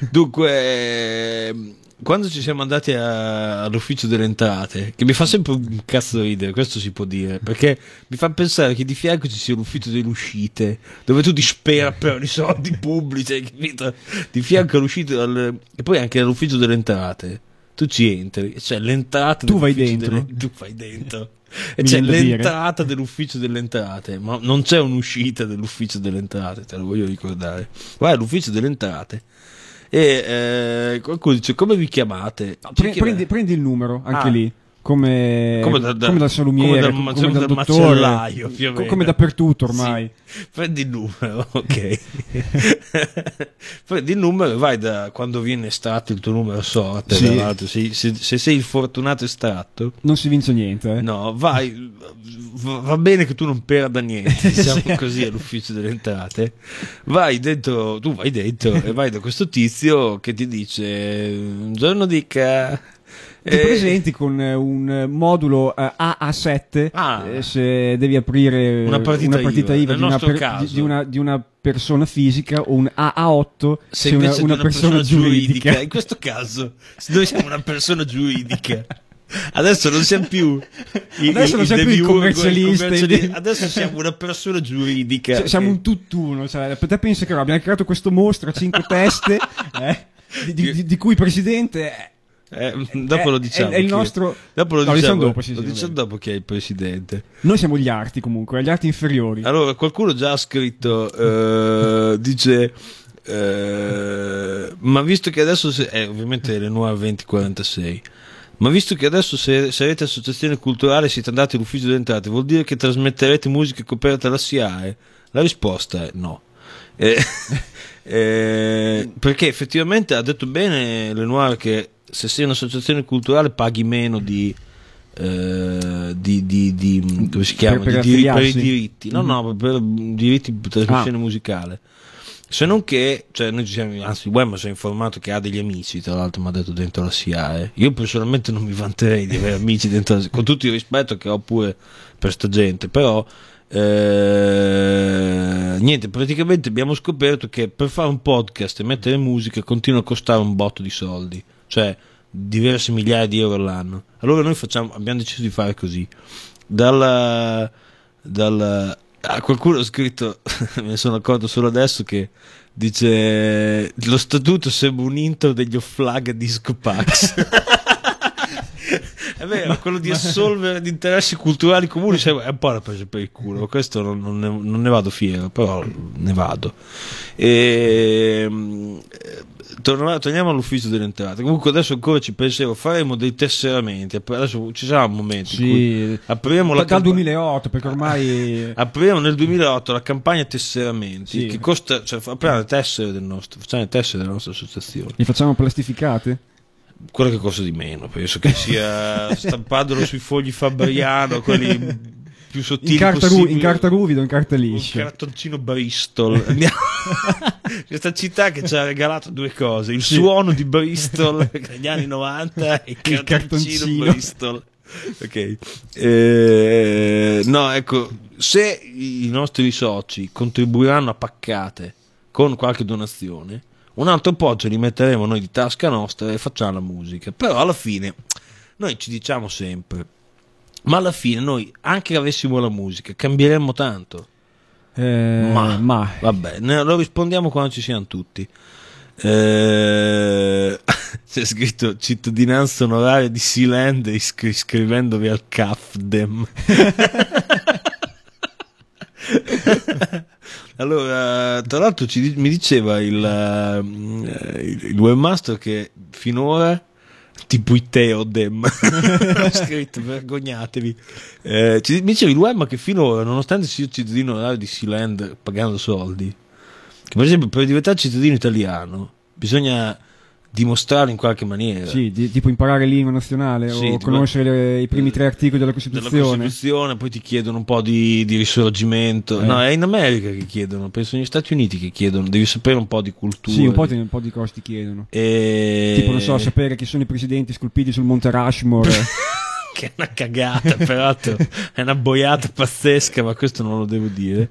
Dunque, ehm, quando ci siamo andati a- all'ufficio delle entrate, che mi fa sempre un cazzo ridere, questo si può dire, perché mi fa pensare che di fianco ci sia l'ufficio delle uscite, dove tu ti spera per i soldi pubblici, hai capito? Di fianco all'uscita, al- e poi anche all'ufficio delle entrate. Tu ci entri, cioè l'entrata Tu vai dell'ufficio dentro. delle- tu vai dentro. E Mi c'è viene da dire. l'entrata dell'ufficio delle entrate, ma non c'è un'uscita dell'ufficio delle entrate, te lo voglio ricordare. Vai all'ufficio delle entrate e eh, qualcuno dice come vi chiamate? Ci pre- chiede- prendi, prendi il numero anche Ah. lì. Come, Come da- da- come dal salumiere, come dal- come, come dal dal dottore, macellaio, più o co- meno. come dappertutto ormai. Sì. Prendi il numero, ok. Prendi il numero e vai da quando viene estratto il tuo numero a sorte. Sì. dall'altro. Se, se- se sei il fortunato estratto, Non si vince niente. Eh. no, vai, va va bene che tu non perda niente, diciamo così all'ufficio delle entrate. Vai dentro, tu vai dentro e vai da questo tizio che ti dice: un giorno dica. Ti eh, presenti con eh, un modulo eh, A A sette Ah. eh, se devi aprire Una partita I V A nel di, una nostro per- caso. di, di una, di una persona fisica o un A A otto se se una, invece una di una persona, giuridica. in questo caso se noi siamo una persona giuridica Adesso non siamo più i, adesso i, non siamo i più i demiurgo, commercialisti, commercialisti. Adesso siamo una persona giuridica. Cioè, siamo un tutt'uno, cioè, te pensi che no, abbiamo creato questo mostro a cinque teste eh, di, di, di, di cui il presidente è, eh, dopo è, lo diciamo è, è il chi- nostro dopo lo no, diciamo, dopo, sì, lo sì, diciamo vabbè. dopo chi è il presidente. Noi siamo gli arti comunque, gli arti inferiori. Allora, qualcuno già ha scritto, eh, dice, eh, ma visto che adesso, se, eh, ovviamente le nuove venti quarantasei, ma visto che adesso se sarete associazione culturale e siete andati all'ufficio delle entrate, vuol dire che trasmetterete musica coperta dalla S I A E? La risposta è no. Eh, eh, perché effettivamente ha detto bene Lenoir che se sei un'associazione culturale paghi meno di... Uh, di, di, di come si chiama per, per, di, per i affiliarsi? diritti no Mhm. no per diritti di trasmissione Ah. musicale, se non che cioè noi ci siamo, anzi Wemma si è informato che ha degli amici, tra l'altro mi ha detto dentro la S I A E. Io personalmente non mi vanterei di avere amici dentro la S I A E, con tutto il rispetto che ho pure per sta gente, però eh, niente, praticamente abbiamo scoperto che per fare un podcast e mettere musica continua a costare un botto di soldi, cioè diverse migliaia di euro all'anno. Allora noi facciamo, abbiamo deciso di fare così. Dal, dal ah, qualcuno ha scritto, me ne sono accorto solo adesso, che dice lo statuto sembra un intro degli Off-Flag Disco Pax. È vero, quello di assolvere di interessi culturali comuni è un po' una presa per il culo, questo non, non, ne, non ne vado fiero, però ne vado. E, torniamo, torniamo all'ufficio delle entrate. Comunque adesso ancora ci pensiamo, faremo dei tesseramenti, adesso ci sarà un momento Sì. in cui apriremo la dal campa- duemilaotto, perché ormai apriremo nel duemilaotto la campagna tesseramenti, Sì. che costa, cioè apriamo le tessere del nostro, facciamo le tessere della nostra associazione, li facciamo plastificate. quello che costa di meno, penso che sia stampandolo sui fogli Fabriano, quelli più sottili In carta, ru- possibili. in carta ruvido, in carta Un liscia. cartoncino Bristol. Andiamo- questa città che ci ha regalato due cose: il Sì. suono di Bristol negli anni novanta e il Il cartoncino, cartoncino. Bristol. Ok, Eh, no, ecco, se i nostri soci contribuiranno a paccate con qualche donazione, un altro po' ce li metteremo noi di tasca nostra e facciamo la musica. Però alla fine noi ci diciamo sempre, ma alla fine noi, anche che avessimo la musica, cambieremmo tanto. Eh, Ma, ma vabbè, ne- lo rispondiamo quando ci siamo tutti. Eh, c'è scritto cittadinanza onoraria di Sealand, iscri- iscrivendovi al C A F D E M. Allora, tra l'altro ci di- mi diceva il, eh, il, il webmaster che finora tipo i Teodem ho scritto, vergognatevi. Eh, ci, mi diceva il web che finora, nonostante sia cittadino onorario di Sealand pagando soldi, che per esempio per diventare cittadino italiano bisogna dimostrarlo in qualche maniera. sì, di- tipo imparare lingua nazionale Sì, o tipo- conoscere le- i primi tre articoli della Della Costituzione. Costituzione, poi ti chiedono un po' di, di risorgimento. Eh. No, è in America che chiedono, penso negli Stati Uniti che chiedono, devi sapere un po' di cultura. Sì, un po', di, un po' di cose ti chiedono. E... Tipo, non so, sapere chi sono i presidenti scolpiti sul Monte Rushmore. che è una cagata, peraltro è una boiata pazzesca, ma questo non lo devo dire.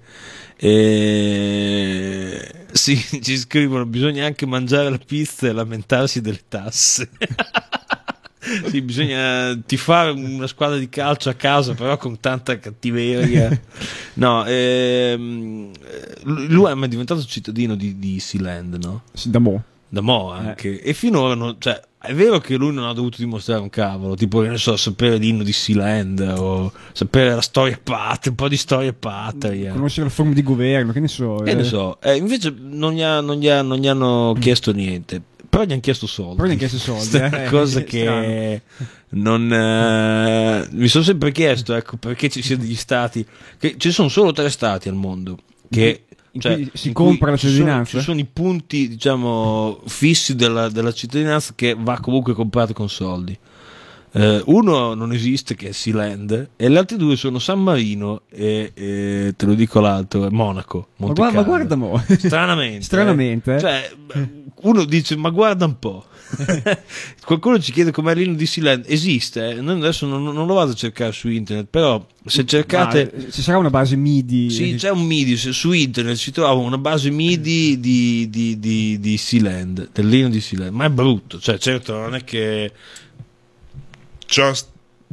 E... sì, ci scrivono, bisogna anche mangiare la pizza e lamentarsi delle tasse. Sì, bisogna tifare una squadra di calcio a casa, però con tanta cattiveria. No, ehm, lui è diventato cittadino di, di Sealand, no? Sì, da mo'. Da mo' anche. E finora non, cioè, è vero che lui non ha dovuto dimostrare un cavolo, tipo, che ne so, sapere l'inno di Sealand o sapere la storia patria, un po' di storia patria. Conoscere la forma di governo, che ne so. Che eh. ne so, eh, invece non gli, ha- non, gli ha- non gli hanno chiesto niente, però gli hanno chiesto soldi. Però gli hanno chiesto soldi, Questa è una eh. cosa È che non eh, mi sono sempre chiesto, ecco, perché ci siano degli stati, che ci sono solo tre stati al mondo che In cioè, cui si in cui compra la ci sono- cittadinanza? Ci sono i punti, diciamo, fissi della, della cittadinanza che va comunque comprato con soldi. Eh, uno non esiste, che è Sealand, e gli altri due sono San Marino e, e te lo dico l'altro, è Monaco. Ma, Monte guarda, ma Carlo. guarda mo'. Stranamente. Stranamente, eh. eh. Cioè, uno dice, ma guarda un po'. Qualcuno ci chiede com'è l'inno di Sealand. Esiste, eh. Noi adesso non, non lo vado a cercare su internet, però se cercate... Ma, ci sarà una base MIDI. Sì, c'è un MIDI, se su internet si trova una base MIDI di, di, di, di Sealand, dell'inno di Sealand, ma è brutto, cioè certo non è che... Just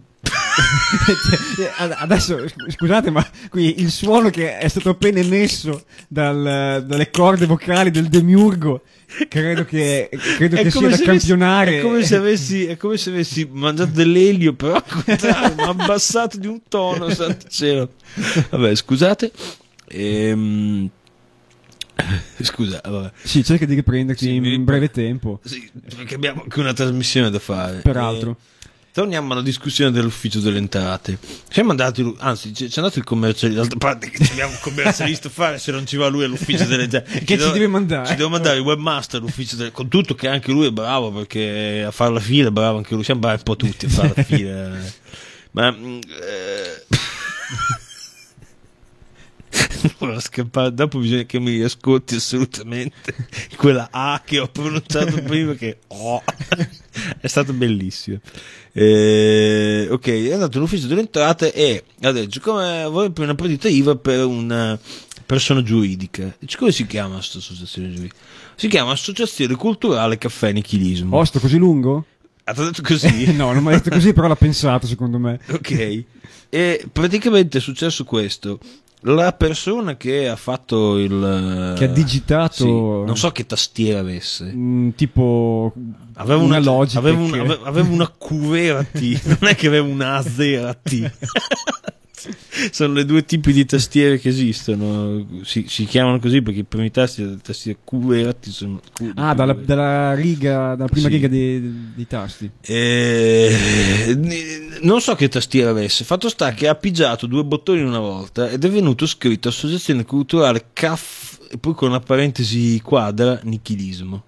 Adesso scusate, ma qui il suono che è stato appena emesso dal, dalle corde vocali del demiurgo credo che, credo che sia da campionare. Avessi, è, come se avessi, è come se avessi mangiato dell'elio, però al contrario, ma abbassato di un tono, santo cielo. Vabbè, scusate. Ehm... Scusa, vabbè. Sì, cerca di riprenderti sì, in mi... breve tempo. Sì, perché abbiamo anche una trasmissione da fare. Peraltro. E... Torniamo alla discussione dell'ufficio delle entrate. Siamo andati, anzi, c'è andato il commercialista. D'altra parte, che abbiamo un commercialista a fare se non ci va lui all'ufficio delle entrate? Che ci, ci deve mandare? Ci deve mandare il webmaster all'ufficio delle... Con tutto che anche lui è bravo, perché a fare la fila è bravo anche lui. Siamo bravi un po' tutti a fare la fila. Ma... Eh... Scappare. Dopo bisogna che mi ascolti assolutamente quella A che ho pronunciato prima, che oh, è stato bellissimo. Eh, ok, è andato all'ufficio delle entrate e ha detto: come vuoi per una partita I V A per una persona giuridica? Dice: come si chiama questa associazione giuridica? Si chiama Associazione Culturale Caffè Nichilismo. Oh, sto così lungo? Ha detto così? No, non mi ha detto così, però l'ha pensato secondo me. Ok, e praticamente è successo questo. La persona che ha fatto il... Che ha digitato... Sì, non so che tastiera avesse. Mh, tipo... Aveva una, una logica. Aveva, un, che... aveva, aveva una Q vera T, non è che aveva una A zero T. Sono le due tipi di tastiere che esistono. Si, si chiamano così perché i primi tasti delle tastiere Q vera T sono Q, ah, dalla, dalla riga, dalla prima sì. riga dei, dei tasti. Eh, non so che tastiera avesse. Fatto sta che ha pigiato due bottoni una volta ed è venuto scritto Associazione Culturale C A F e poi con una parentesi quadra Nichilismo.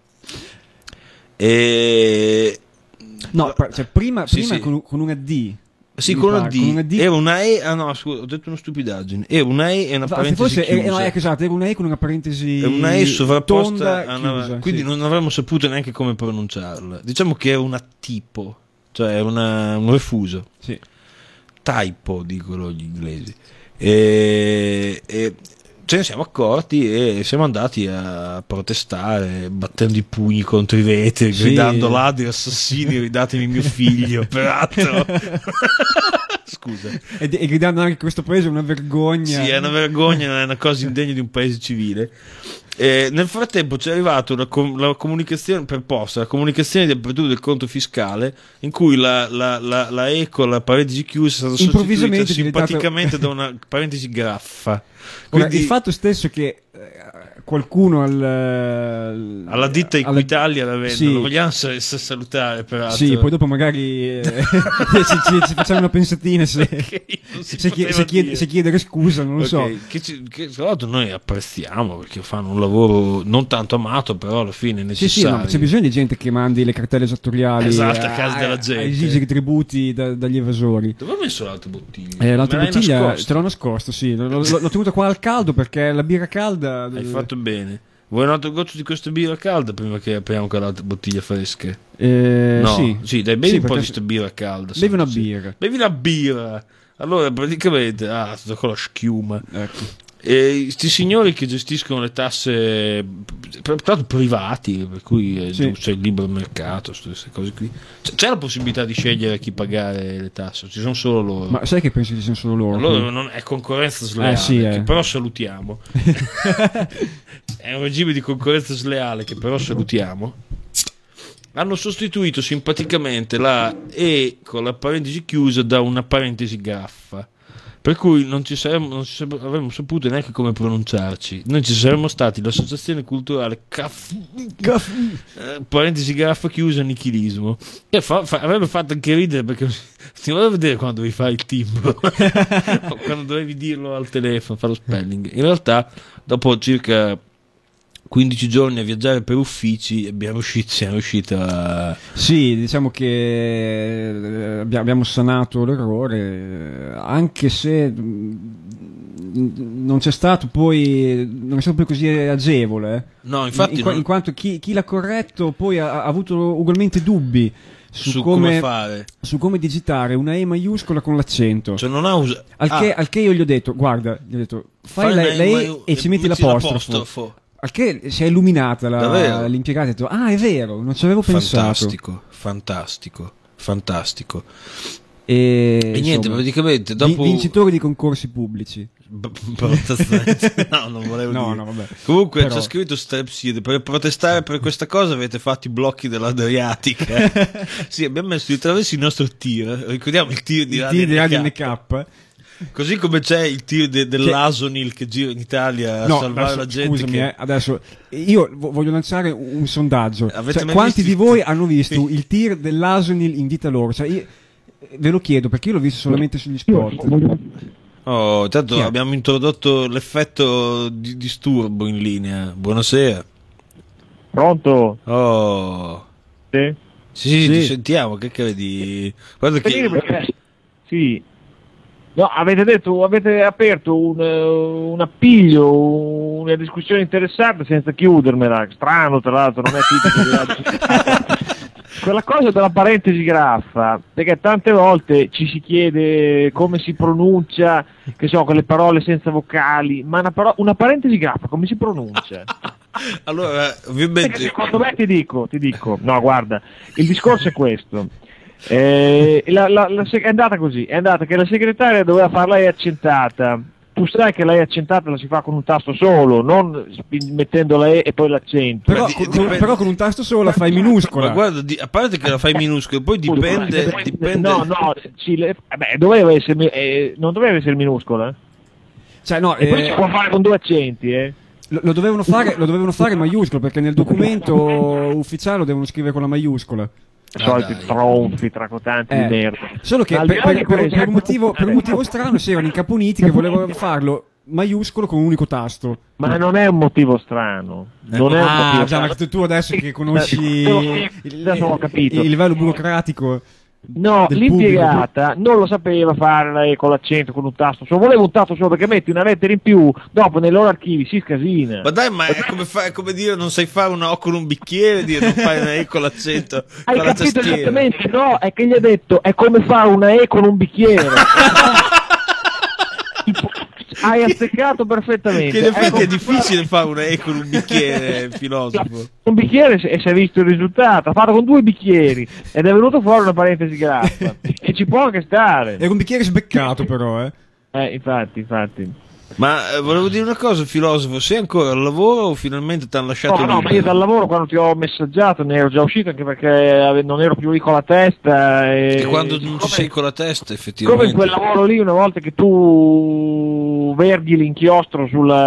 E... No, cioè prima, sì, prima sì. Con, con una D. Sì, con una, con una D. Era una E, ah no, scusa, ho detto una stupidaggine. Era una E e una parentesi forse chiusa. era, no, ecco, esatto, era una E con una parentesi Era una E sovrapposta tonda, a una, chiusa, quindi sì. non avremmo saputo neanche come pronunciarla. Diciamo che era una tipo, cioè era una, un refuso. Sì. Typo, dicono gli inglesi. E, e ce ne siamo accorti e siamo andati a protestare, battendo i pugni contro i vetri, sì. gridando ladri, assassini, ridatemi mio figlio, peraltro. Scusa. E, e gridando anche che questo paese è una vergogna. Sì, è una vergogna, è una cosa indegna di un paese civile. E nel frattempo ci è arrivata la, com- la comunicazione per posta, la comunicazione di apertura del conto fiscale, in cui la, la, la, la E con la parentesi chiusa è stata sostituita simpaticamente da una parentesi graffa. Ora, Quindi, il fatto stesso che eh, qualcuno al, alla ditta Equitalia la vendono, sì. lo vogliamo s- s- salutare peraltro. Sì, poi dopo magari eh, ci, ci, ci facciamo una pensatina se, Okay, se, chied- se, chied- se chiedere scusa, non lo okay. so. Che, ci, che tra l'altro noi apprezziamo perché fanno un lavoro non tanto amato, però alla fine è necessario. Sì, sì, no, c'è bisogno di gente che mandi le cartelle esattoriali esatto, a casa della gente, a esigere i tributi da, dagli evasori. Dove ho messo l'altra bottiglia? Eh, l'altra Me l'hai bottiglia nascosta? te l'ho nascosto, sì, l'ho, l'ho, l'ho tenuta qua al caldo perché la birra calda. Hai fatto bene. Vuoi un altro goccio di questa birra calda prima che apriamo quell'altra bottiglia fresca? Eh, No, sì, sì, dai, bevi sì, un po' di perché- questa birra calda. Bevi una sì. birra. Bevi una birra. Allora, praticamente, ah, sto con la schiuma. Ecco. E sti signori che gestiscono le tasse, tra l'altro privati, per cui eh, Sì. c'è il libero mercato, tutte queste cose qui. C'è, c'è la possibilità di scegliere a chi pagare le tasse, ci sono solo loro. Ma sai che penso che siano solo loro? Allora non è concorrenza sleale, Eh, sì, eh. che però salutiamo. È un regime di concorrenza sleale che però salutiamo. Hanno sostituito simpaticamente la E con la parentesi chiusa da una parentesi graffa. Per cui non ci saremmo, non ci saremmo- avremmo saputo neanche come pronunciarci. Noi ci saremmo stati l'associazione culturale Caf, Caf, eh, parentesi graffa chiusa nichilismo. Che fa, fa, avrebbe fatto anche ridere perché si voleva vedere quando dovevi fare il timbro o quando dovevi dirlo al telefono, fare lo spelling. In realtà, dopo circa quindici giorni a viaggiare per uffici, abbiamo riuscito, siamo riusciti a... Sì, diciamo che eh, abbia- abbiamo sanato l'errore, eh, anche se mh, non c'è stato poi, non è stato poi così agevole. eh. No, infatti in, qua- non- in quanto chi, chi l'ha corretto poi ha, ha avuto ugualmente dubbi su, su come, come, fare. su come digitare una E maiuscola con l'accento. Cioè non ha usato... Al che, al che io gli ho detto, guarda, gli ho detto, fai, la, la E e ci metti l'apostrofo. Al che si è illuminata la, Davvero? l'impiegata e ha detto, ah è vero, non ci avevo pensato. Fantastico, fantastico, fantastico. E, E niente, insomma, praticamente vi- dopo vincitori di concorsi pubblici. B- protestante. No, non volevo No, dire. no, vabbè. Comunque Però- c'è scritto Strepside. Per protestare per questa cosa avete fatto i blocchi dell'Adriatica. Sì, abbiamo messo di traverso il nostro tir. Ricordiamo il tir di Il Radio team di Radio N N K. K. Così come c'è il tir de- dell'Asonil che gira in Italia a No, salvare adesso, la gente. scusami, che... eh, adesso io vo- voglio lanciare un, un sondaggio. Avete Cioè, mai quanti visto di il- voi hanno visto il tir dell'Asonil in vita loro? Cioè, io, ve lo chiedo perché io l'ho visto solamente sugli sport. Oh, tanto Chi è? abbiamo introdotto l'effetto di disturbo in linea. Buonasera. Pronto? Oh. Sì? Sì, sì, Sì. ti sentiamo, che credi? Guarda che... Perché- Sì. No, avete detto, avete aperto un, eh, un appiglio, una discussione interessante senza chiudermela. Strano, tra l'altro, non è tipico di quella cosa della parentesi graffa, perché tante volte ci si chiede come si pronuncia, che so, quelle parole senza vocali, ma una, paro- una parentesi graffa come si pronuncia? Allora, Perché ovviamente... secondo me ti dico, ti dico, no guarda, il discorso è questo. Eh, la- la- la seg- è andata così, è andata che la segretaria doveva farla E accentata. Tu sai che la E accentata la si fa con un tasto solo, non spin- mettendo la E e poi l'accento. Però, di- con, dipende- però con un tasto solo la fai minuscola. Ma guarda, di- a parte che la fai minuscola, poi dipende... dipende... No, no, ci le- eh beh, doveva essere, mi- eh, non doveva essere minuscola. Cioè, no, E poi eh, si può fare con due accenti, eh. lo, lo dovevano fare, lo dovevano fare maiuscolo perché nel documento ufficiale lo devono scrivere con la maiuscola. Ah, Soliti dai. tronfi, tracotanti Eh, di merda. Solo che Ma al per, di là per- di per- questo- per un motivo, per un motivo strano si erano incaponiti che volevano farlo maiuscolo con un unico tasto. Ma non è un motivo strano. Non è un Ah, motivo già, ma strano. tu adesso che conosci Te lo spiego, il, adesso ho capito. il livello burocratico. No, del l'impiegata non lo sapeva fare con l'accento, con un tasto solo. Voleva un tasto solo perché metti una lettera in più, dopo nei loro archivi si scasina. Ma dai, ma è come, fa- è come dire non sai fare una O con un bicchiere, dire non fai una E con l'accento, Hai con la capito tastiera. esattamente? No, è che gli ha detto è come fare una E con un bicchiere. Hai azzeccato perfettamente. Che in effetti Ecco, è difficile fare una E con un bicchiere, filosofo. un bicchiere e si è visto il risultato. Ha fatto con due bicchieri ed è venuto fuori una parentesi graffa. E ci può anche stare. Era un bicchiere sbeccato però, eh. Eh, infatti, infatti. Ma eh, volevo dire una cosa, filosofo, sei ancora al lavoro o finalmente ti hanno lasciato No, no, libero? ma io dal lavoro quando ti ho messaggiato ne ero già uscito anche perché ave- non ero più lì con la testa. E, E quando non siccome- ci sei con la testa, Come effettivamente. in quel lavoro lì, una volta che tu verghi l'inchiostro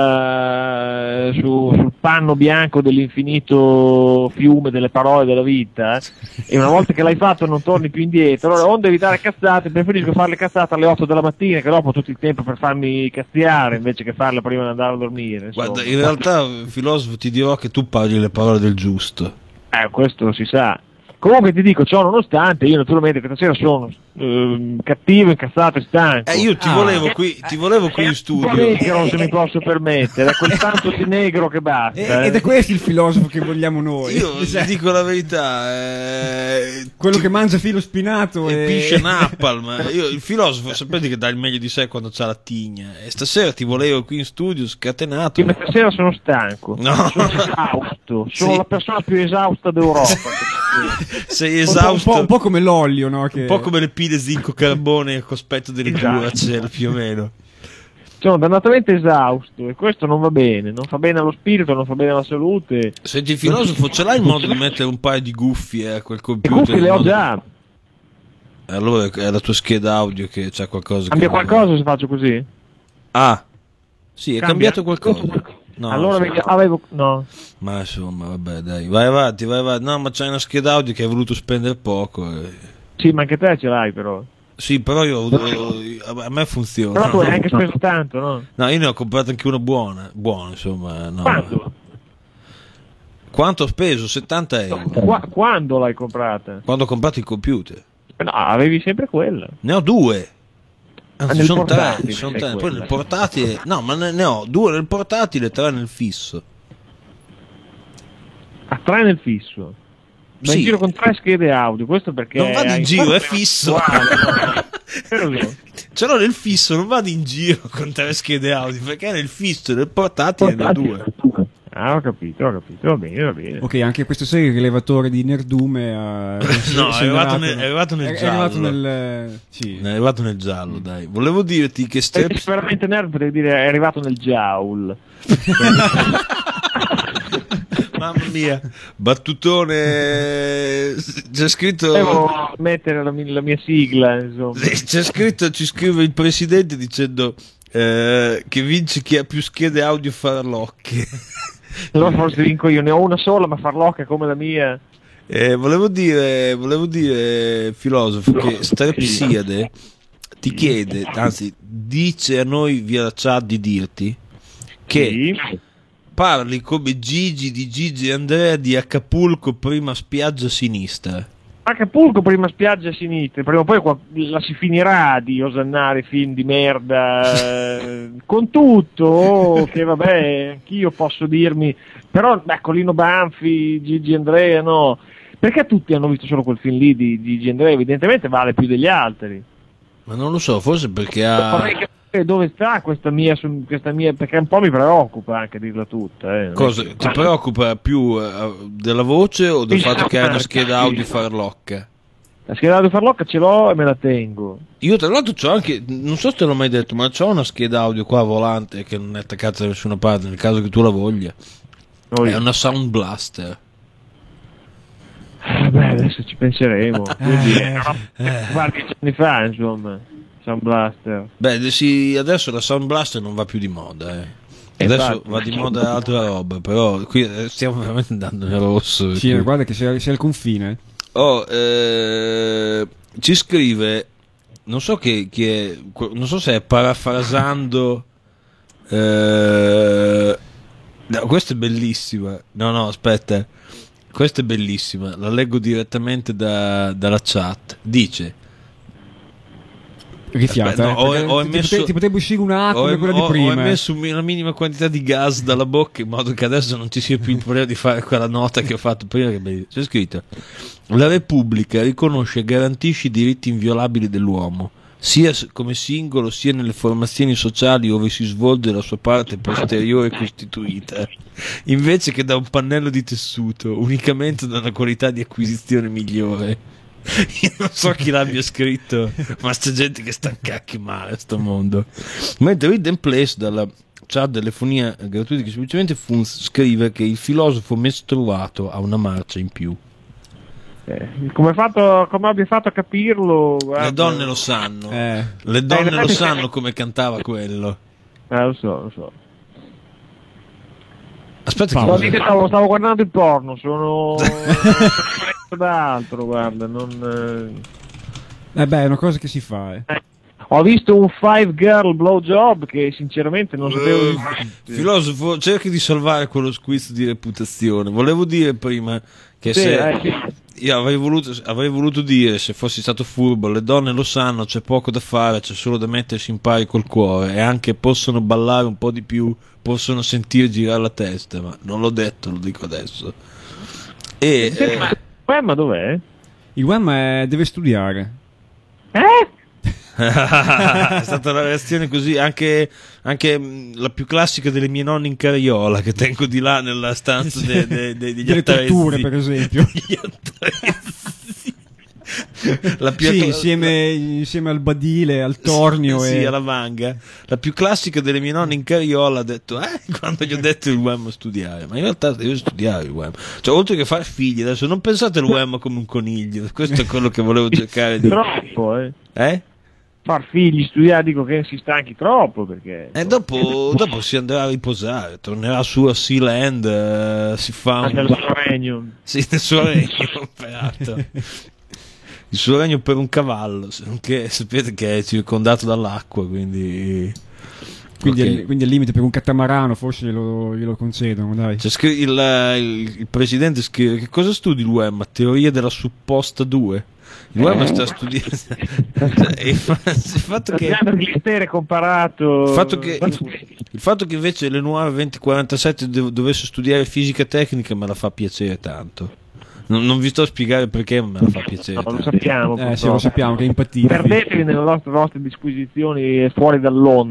sulla, su- sul panno bianco dell'infinito fiume delle parole della vita, eh, e una volta che l'hai fatto non torni più indietro, allora onde evitare cazzate, preferisco fare le cazzate alle otto della mattina, che dopo ho tutto il tempo per farmi cazziare, invece che farle prima di andare a dormire. insomma. Guarda, in realtà, filosofo, ti dirò che tu parli le parole del giusto. Eh, questo si sa. Comunque ti dico, ciò nonostante, io naturalmente questa sera sono ehm, cattivo, incazzato e stanco. Eh, io ti Ah. volevo qui, ti volevo qui in Un po' studio. negro, se mi posso permettere, è quel tanto di negro che basta. E- eh. ed è questo il filosofo che vogliamo noi. Io ti Cioè, dico la verità, eh, quello ti- che mangia filo spinato e e pisce napalm. Io, il filosofo, sapete che dà il meglio di sé quando c'ha la tigna. E stasera ti volevo qui in studio scatenato. Sì, ma stasera sono stanco, No. sono esausto, sono Sì. la persona più esausta d'Europa. Sei un po', un, esausto. po', un po' come l'olio, no? Che... Un po' come le pile zinco carbone a cospetto delle Esatto. Duracell, più o meno. Sono dannatamente esausto e questo non va bene, non fa bene allo spirito, non fa bene alla salute. Senti, filosofo, ce l'hai il modo di mettere un paio di guffie a quel E computer? comunque le in ho modo- già. Allora è la tua scheda audio che c'ha qualcosa Cambia che... qualcosa se faccio così? Ah, sì, è Cambia? cambiato qualcosa. No, allora sì. avevi- avevo... No. Ma insomma, vabbè, dai, vai avanti, vai avanti. No, ma c'hai una scheda audio che hai voluto spendere poco. e- Sì, ma anche te ce l'hai però. Sì, però io, a me funziona. Però tu hai anche speso tanto, no? No, io ne ho comprato anche una buona, buona insomma. No. Quando? Quanto ho speso? settanta euro. Qua- quando l'hai comprata? Quando ho comprato il computer. No, avevi sempre quella. Ne ho due. Anzi, Ah, nel sono tre. portatile Sono sei tre. Poi quella. nel portatile. No, ma ne, ne ho due nel portatile e tre nel fisso. A tre nel fisso. Ma Sì. in giro con tre schede audio, questo perché... Non vado in hai- giro, è fisso. Guarda, no. Ce l'ho nel fisso, non vado in giro con tre schede audio perché è nel fisso e nel portatile ne ho due. Ah, ho capito, ho capito, va bene, va bene. Ok, anche questa serie il rilevatore di Nerdume ha... No, è arrivato nel, è arrivato nel è, giallo. è arrivato nel... Sì. È arrivato nel giallo, dai. Volevo dirti che Se Steps... veramente nerd potrei dire è arrivato nel Jowl. Mamma mia, battutone. C'è scritto. Devo mettere la mia, la mia sigla, insomma. C'è scritto, ci scrive il presidente dicendo eh, che vince chi ha più schede audio farlocche. Allora forse vinco io, ne ho una sola, ma farlocca come la mia. Eh, volevo dire, volevo dire, filosofo, che Strepsiade ti chiede, anzi, dice a noi via la chat di dirti che. Sì. Parli come Gigi di Gigi e Andrea di Acapulco prima spiaggia sinistra. Acapulco prima spiaggia a sinistra, prima o poi qua- la si finirà di osannare film di merda, eh, con tutto che vabbè, anch'io posso dirmi, però ecco Lino Banfi, Gigi Andrea, no, perché tutti hanno visto solo quel film lì di Gigi Andrea, evidentemente vale più degli altri. Ma non lo so, forse perché ha... Vorrei capire dove sta questa mia, questa mia, perché un po' mi preoccupa anche dirla tutta. Eh. Cosa ti preoccupa più eh, della voce o del Sì, fatto che hai una sì. scheda audio farlocca? La scheda audio farlocca ce l'ho e me la tengo. Io tra l'altro c'ho anche, non so se te l'ho mai detto, ma c'ho una scheda audio qua volante che non è attaccata da nessuna parte, nel caso che tu la voglia. Noi- È una Sound Blaster. Eh, beh, adesso ci penseremo. Quindi, eh, qualche anni fa, insomma, Sound Blaster. Beh, sì, adesso la Sound Blaster non va più di moda, eh. Adesso Esatto. va di moda altra roba, però qui eh, stiamo veramente andando nel rosso. Sì, qui. guarda che sei, sei al confine. Oh, eh, ci scrive, non so che, chi è, non so se è parafrasando. Eh, no, questa è bellissima. No, no, aspetta. Questa è bellissima. La leggo direttamente da- dalla chat. Dice: Rifiata. Aspetta, no, eh, ho- perché ho ti, emesso- pote- ti potrebbe uscire una A come Ho, quella ho- di ho prima. eh. emesso una minima quantità di gas dalla bocca in modo che adesso non ci sia più il problema di fare quella nota che ho fatto prima. Che bellissimo. C'è scritto: la Repubblica riconosce e garantisce i diritti inviolabili dell'uomo, sia s- come singolo sia nelle formazioni sociali ove si svolge la sua parte posteriore costituita, invece che da un pannello di tessuto, unicamente da una qualità di acquisizione migliore. Io non so chi l'abbia scritto, ma c'è gente che sta a cacchi male a sto mondo. Mentre Read and Place dalla chat telefonia gratuita che semplicemente fun- scrive che il filosofo mestruato ha una marcia in più. Eh, come, fatto, come abbia fatto a capirlo? Guarda. Le donne lo sanno, Eh. le donne Eh, lo sanno come cantava quello. Eh, lo so, lo so. Aspetta No, che dico, stavo, stavo guardando il porno, sono da altro, guarda, non... Eh beh, è una cosa che si fa. Eh. eh. Ho visto un five girl blowjob che sinceramente non sapevo Eh, di... filosofo, cerchi di salvare quello squiz di reputazione. Volevo dire prima che Sì, se eh, sì. io avrei voluto, avrei voluto dire, se fossi stato furbo, le donne lo sanno, c'è poco da fare, c'è solo da mettersi in pari col cuore e anche possono ballare un po' di più, possono sentire girare la testa, ma non l'ho detto, lo dico adesso. E Senti, eh, ma, eh, ma dov'è? Il Wham è- deve studiare. Eh? è stata la reazione così, anche, anche mh, la più classica delle mie nonne in carriola che tengo di là nella stanza de- de- de- degli Delle attrezzi. torture, per esempio. Gli attrezzi. La più Sì, cla- insieme, insieme al badile, al tornio sì, e... alla manga. La più classica delle mie nonne in carriola ha detto eh, quando gli ho detto il U E M studiare, ma in realtà devo studiare il U E M, cioè oltre che fare figli, adesso non pensate all'U E M come un coniglio, questo è quello che volevo cercare di Troppo, eh. eh? Far figli, studiare, dico che si stanchi troppo, perché... E dopo, dopo si andrà a riposare, tornerà su a Sealand, eh, si fa Anche un... il suo regno. Sì, nel suo regno, peraltro. Il suo regno per un cavallo, che sapete che è circondato dall'acqua, quindi... Quindi, Ok. al, quindi al limite per un catamarano forse glielo, glielo concedono, dai. C'è scri- il, il- il presidente scrive: che cosa studi l'U E M? Teoria della supposta due. Il U E M sta studiando cioè, il, fa- il fatto che Studiando il Glistere comparato... il fatto che, il fatto che invece le nuove venti quarantasette dov- dovesse studiare fisica tecnica me la fa piacere tanto. Non, non vi sto a spiegare perché, ma me la fa piacere No, lo tanto. sappiamo, Eh, sì, purtroppo. lo sappiamo che è impattito. Perdetevi nelle nostre, vostre disquisizioni fuori dall'onda.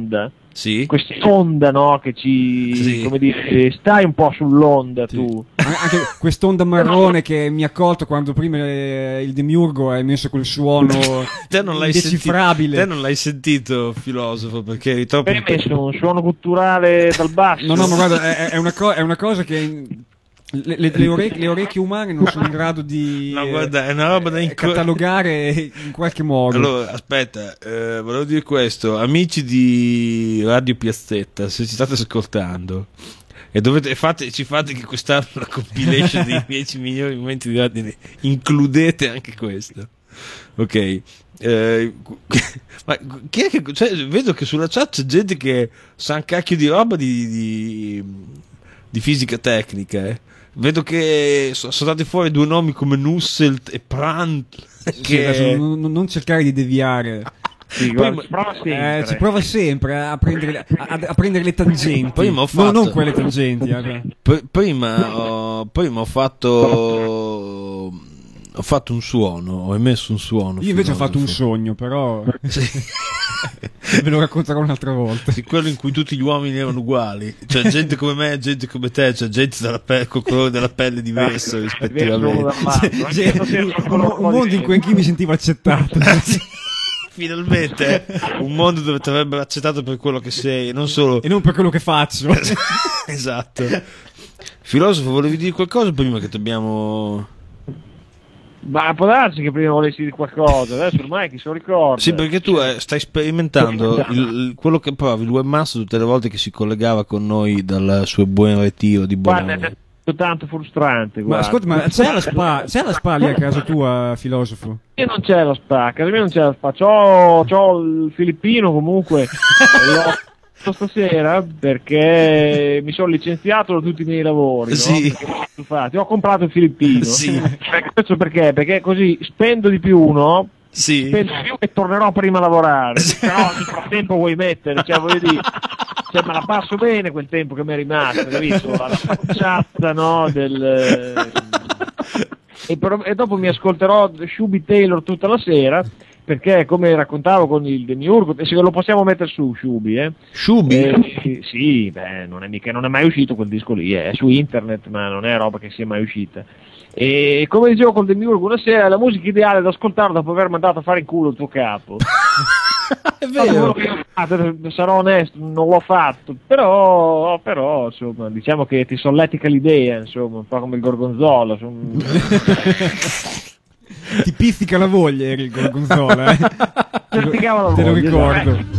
Sì. Quest'onda, no, che ci, sì. come dire, stai un po' sull'onda sì. tu. Anche quest'onda marrone che mi ha colto quando prima il Demiurgo hai messo quel suono te non l'hai indecifrabile. Sentito, te non l'hai sentito, filosofo, perché eri troppo... Hai messo un suono culturale dal basso. No, no, ma guarda, è, è, una, co- è una cosa che... Le, le, le, orecchie, le orecchie umane non sono in grado di no, guarda, è una roba da inc- catalogare in qualche modo. Allora, aspetta, eh, volevo dire questo, amici di Radio Piazzetta, se ci state ascoltando e dovete, fate, ci fate che quest'anno la compilation dei dieci migliori momenti di radio, includete anche questo, ok? Eh, ma chi è che, cioè, vedo che sulla chat c'è gente che sa un cacchio di roba di, di, di fisica tecnica, eh. Vedo che sono stati fuori due nomi come Nusselt e Prant. Che... Sì, non, non cercare di deviare. Sì, poi, si, prova sempre. Eh, si prova sempre a prendere, a, a prendere le tangenti. Poi ho fatto... no, non quelle tangenti. Eh. P- prima, ho, prima ho fatto. Ho fatto un suono, ho emesso un suono. Io invece filosofo. Ho fatto un sogno, però. Sì. Ve lo racconterò un'altra volta. Sì, quello in cui tutti gli uomini erano uguali, cioè gente come me, gente come te, cioè gente dalla pe- col colore della pelle diverso rispettivamente. Sì, sì, un, un mondo in cui anch'io mi sentivo accettato. Finalmente un mondo dove ti avrebbero accettato per quello che sei, non solo e non per quello che faccio. Esatto. Filosofo, volevi dire qualcosa prima che dobbiamo... Ma può darsi che prima volessi dire qualcosa, adesso ormai chi se lo ricorda. Sì, perché tu eh, stai sperimentando il, il, quello che provi, il webmaster tutte le volte che si collegava con noi dal suo buon retiro di Bologna. Guarda, è tanto frustrante. Guarda. Ma ascolta, ma c'è la spa, c'è la spa lì a casa tua, filosofo? Io non c'è la spa, a casa mia non c'è la spa, c'ho, c'ho il filippino comunque. Stasera perché mi sono licenziato da tutti i miei lavori, sì. No? Ho comprato il filippino. Sì. Questo perché? Perché così spendo di più, no? Sì. Spendo di più e tornerò prima a lavorare. Sì. Però nel frattempo vuoi mettere, cioè voglio dire, cioè, me la passo bene quel tempo che mi è rimasto, capito? La facciata, no? Del e, però, e dopo mi ascolterò Shuby Taylor tutta la sera. Perché come raccontavo con il Demiurgo, se lo possiamo mettere su Shuby, eh? Shuby? Eh, sì, beh, non è mica, non è mai uscito quel disco lì, eh. È su internet, ma non è roba che sia mai uscita. E come dicevo con il Demiurgo una sera, è la musica ideale da ascoltare dopo aver mandato a fare in culo il tuo capo. È vero. Sarò onesto, non l'ho fatto, però, però insomma, diciamo che ti solletica l'idea, insomma, un po' come il Gorgonzola. Ti pizzica la voglia, eri il Gorgonzola, eh? te, lo, la te lo ricordo. Dai.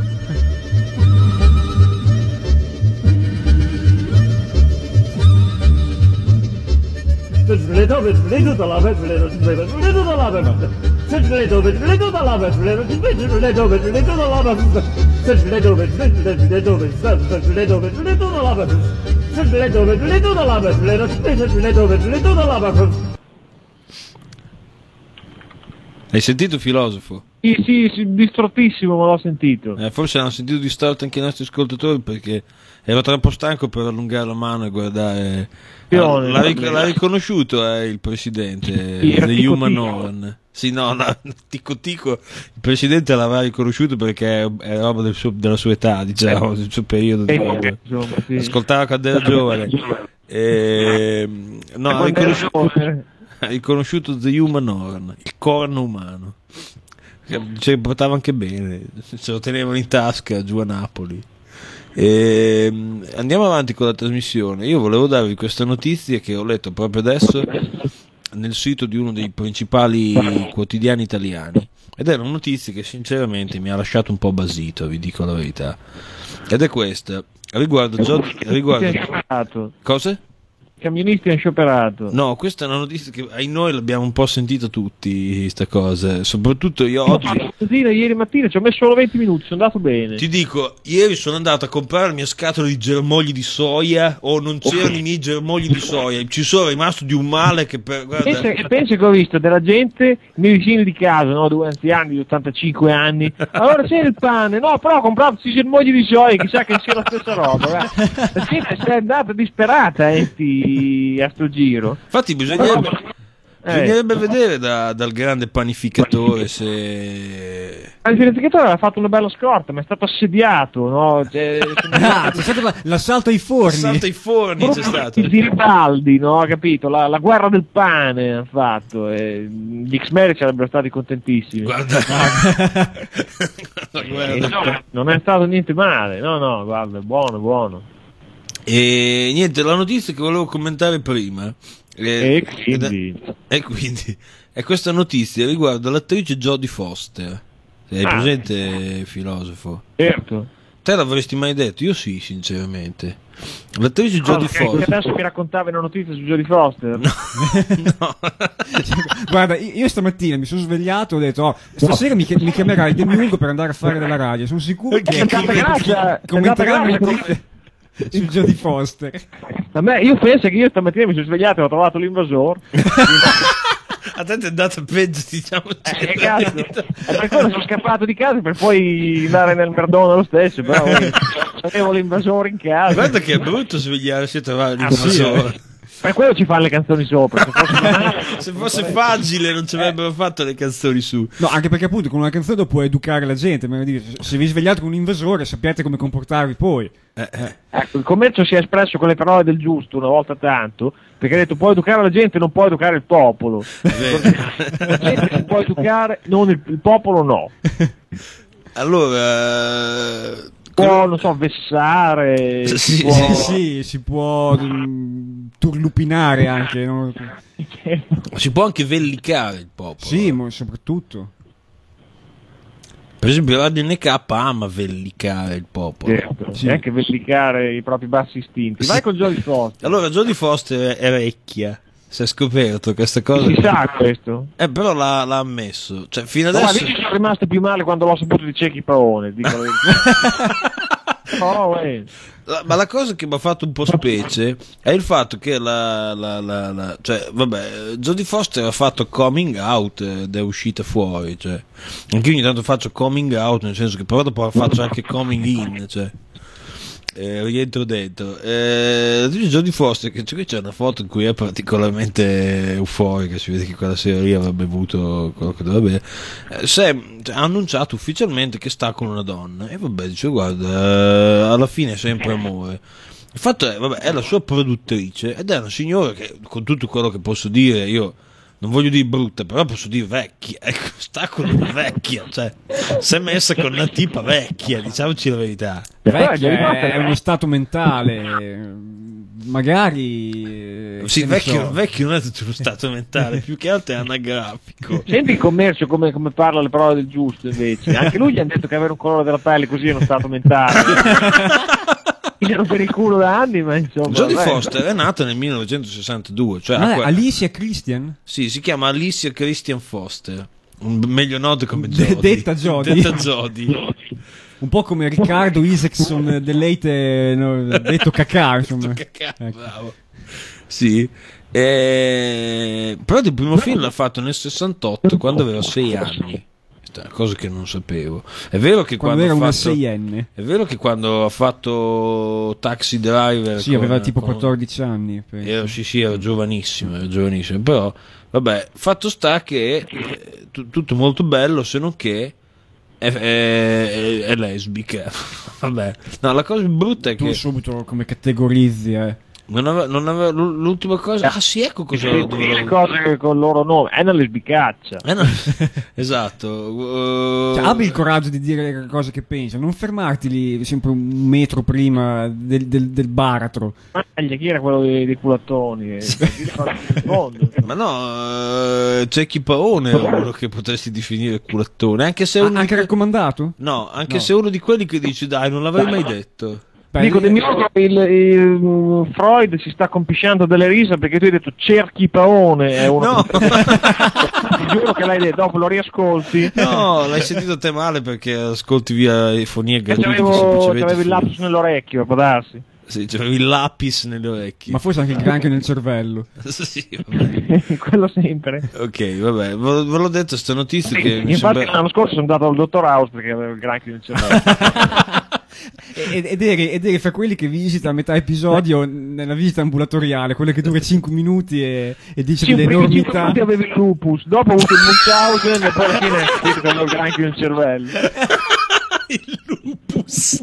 Hai sentito, filosofo? Sì, sì, sì, distrattissimo, ma l'ho sentito. Eh, forse hanno sentito distratto anche i nostri ascoltatori perché ero troppo stanco per allungare la mano e guardare. Ah, l'ha, ric- l'ha riconosciuto eh, il presidente sì, The Human Horn. Sì, no, no, Tico Tico, il presidente l'aveva riconosciuto perché è roba del suo, della sua età, diciamo, del suo periodo di vita. Sì. Ascoltava quando era giovane. E, no, ha riconosciuto, ha riconosciuto The Human Horn, il corno umano. Ci portava anche bene, ce lo tenevano in tasca giù a Napoli. E andiamo avanti con la trasmissione. Io volevo darvi questa notizia che ho letto proprio adesso nel sito di uno dei principali quotidiani italiani, ed è una notizia che sinceramente mi ha lasciato un po' basito, vi dico la verità, ed è questa riguardo, riguardo... Cosa? Camionisti hanno scioperato. No, questa è una notizia che ai noi l'abbiamo un po' sentita tutti, sta cosa. Soprattutto io oggi. Ieri mattina ci ho messo solo venti minuti, sono andato bene. Ti dico, ieri sono andato a comprare la mia scatola di germogli di soia, o oh, non c'erano i miei germogli di soia, ci sono rimasto di un male che per. Guarda... Pensa, pensa che ho visto della gente, i miei vicini di casa, no, due anziani di ottantacinque anni. Allora c'è il pane, no, però ho comprato questi germogli di soia, chissà che sia la stessa roba. La gente si è andata disperata, eh, sti... a sto giro. Infatti bisognerebbe, Eh. Bisognerebbe vedere da- dal grande panificatore se... Il panificatore aveva fatto una bella scorta, ma è stato assediato, no? Cioè, Ah, c'è stato la- l'assalto ai forni. Salta i forni c'è stato. I Garibaldi, no? Ha capito? La, la guerra del pane ha fatto. E gli X-Men sarebbero stati contentissimi. Guarda, Eh, no, non è stato niente male, no, no, guarda, è buono, buono. E niente, la notizia che volevo commentare prima. E quindi, E quindi è questa notizia riguarda l'attrice Jodie Foster. Sei Ah. presente, filosofo? certo. Te l'avresti mai detto? Io sì, sinceramente. L'attrice Jodie Ok, Foster. adesso mi raccontavi una notizia su Jodie Foster. No. Guarda, io io stamattina mi sono svegliato e ho detto: oh, stasera mi, chi- mi chiamerai Demiurgo per andare a fare della radio. Sono sicuro È che andata grazie, è commenteranno andata le grazie. notizie su Jodie Foster. A me, io penso che io stamattina mi sono svegliato e ho trovato l'invasore. A te ti è andato peggio, diciamo. Eh, cazzo. E per quello sono scappato di casa per poi andare nel merdone lo stesso. Però eh, avevo l'invasore in casa. Guarda che è brutto svegliarsi e trovare Ah, sì, l'invasore. Per quello ci fanno le canzoni sopra. Se fosse banale, Se fosse facile non ci avrebbero fatto le canzoni su. No, anche perché appunto con una canzone puoi educare la gente. Ma dire, se vi svegliate con un invasore, sappiate come comportarvi poi. Eh, eh. ecco, il commercio si è espresso con le parole del giusto una volta tanto, perché ha detto puoi educare la gente, non puoi educare il popolo. La gente si può educare, non il, il popolo no. Allora, Può, non so, vessare, Sì, si sì, può- Sì, sì, si può mm, turlupinare anche. No? si può anche vellicare il popolo. Sì, ma soprattutto. Per esempio la D N K ama vellicare il popolo. Certo, Sì. e anche vendicare i propri bassi istinti. Vai Sì. con Jodie Foster. Allora Jodie Foster è vecchia. Si è scoperto questa cosa. Si sa questo. Eh, però l'ha, l'ha ammesso. Cioè, fino No, adesso. io ci sono rimasto più male quando l'ho saputo di Cecchi Paone. Dico la verità. No, eh. La- ma la cosa che mi ha fatto un po' specie è il fatto che la, la, la, la- cioè, vabbè, Jodie Foster ha fatto coming out ed è uscita fuori, cioè. Anche io ogni tanto faccio coming out, nel senso che però dopo faccio anche coming in, cioè. Eh, rientro dentro. Eh, Jodie Foster, che c'è, c'è una foto in cui è particolarmente euforica, si vede che quella sera lì aveva bevuto quello che doveva bere. Eh, si è- cioè, ha annunciato ufficialmente che sta con una donna e vabbè, dice guarda, eh, alla fine è sempre amore. Il fatto è, vabbè, è la sua produttrice ed è una signora che, con tutto quello che posso dire, io non voglio dire brutta, però posso dire vecchia, ecco, sta con una vecchia, cioè, si è messa con una tipa vecchia, diciamoci la verità. Vecchio è, è uno stato mentale. Magari. eh, Sì, che ne vecchio, so. vecchio non è tutto uno stato mentale, più che altro è anagrafico. Senti il commercio come, come parla le parole del giusto invece. Anche lui gli hanno detto che avere un colore della pelle così è uno stato mentale. Gli hanno per il culo da anni, ma insomma. Jodie vabbè. Foster è nata nel millenovecentosessantadue, cioè Ah, ha que- Alicia Christian? sì, si chiama Alicia Christian Foster, un- meglio noto come De- Jodie. detta Jodie. Detta Jodie. Un po' come Riccardo Isaacson dell'Eite, no, detto cacà, insomma. Cacà, Ecco. bravo. Sì. Eh, però il primo film l'ha fatto nel sessantotto quando aveva sei anni. Questa è una cosa che non sapevo. È vero che Quando quando, era ha una fatto, seienne. è vero che quando ha fatto Taxi Driver Sì, con- aveva tipo con- quattordici anni. penso. Ero, sì, sì, ero giovanissimo, ero giovanissimo. Però, vabbè, fatto sta che eh, tu- tutto molto bello, se non che è, è- è lesbica. Vabbè, no, la cosa brutta è Tu che subito come categorizzi, eh. non aveva, non aveva- l'ultima cosa. Ah, sì, ecco cosa Sì, dove le lo- cose con il loro nome. È una lesbicaccia. Eh, no, esatto. uh, Cioè, abbi il coraggio di dire le cose che pensi, non fermarti lì sempre un metro prima del, del, del baratro. Maglia, chi era quello dei, dei culattoni? Eh, il mondo. Ma no, uh, c'è chi Paone è uno che potresti definire culattone. Anche se è Ah, uno. anche raccomandato? No, anche No. se è uno di quelli che dici dai, non l'avrei mai detto. Beh, Dico, lì- del mio, il, il Freud si sta compisciando delle risa perché tu hai detto cerchi paone. È uno No. Ti giuro che l'hai detto, dopo lo riascolti. No, l'hai sentito te male perché ascolti via le fonie E gratuite. c'avevo, semplicemente c'avevo il film. lapsus nell'orecchio, può darsi. Sì, c'avevi il lapis nelle orecchie. Ma forse anche il granchio nel cervello. Sì, vabbè. Quello sempre. Ok, vabbè, ve, ve l'ho detto sta notizia che mi Infatti sembra... l'anno scorso sono andato al dottor House perché avevo il granchio nel cervello. ed, ed, eri, ed eri fra quelli che visita a metà episodio nella visita ambulatoriale, quella che dura cinque minuti e, e dice Sì, delle prima cinque enormità. minuti avevi il lupus, dopo ho avuto il Munchausen e poi alla fine capito che avevo il granchio nel cervello. Il lupus.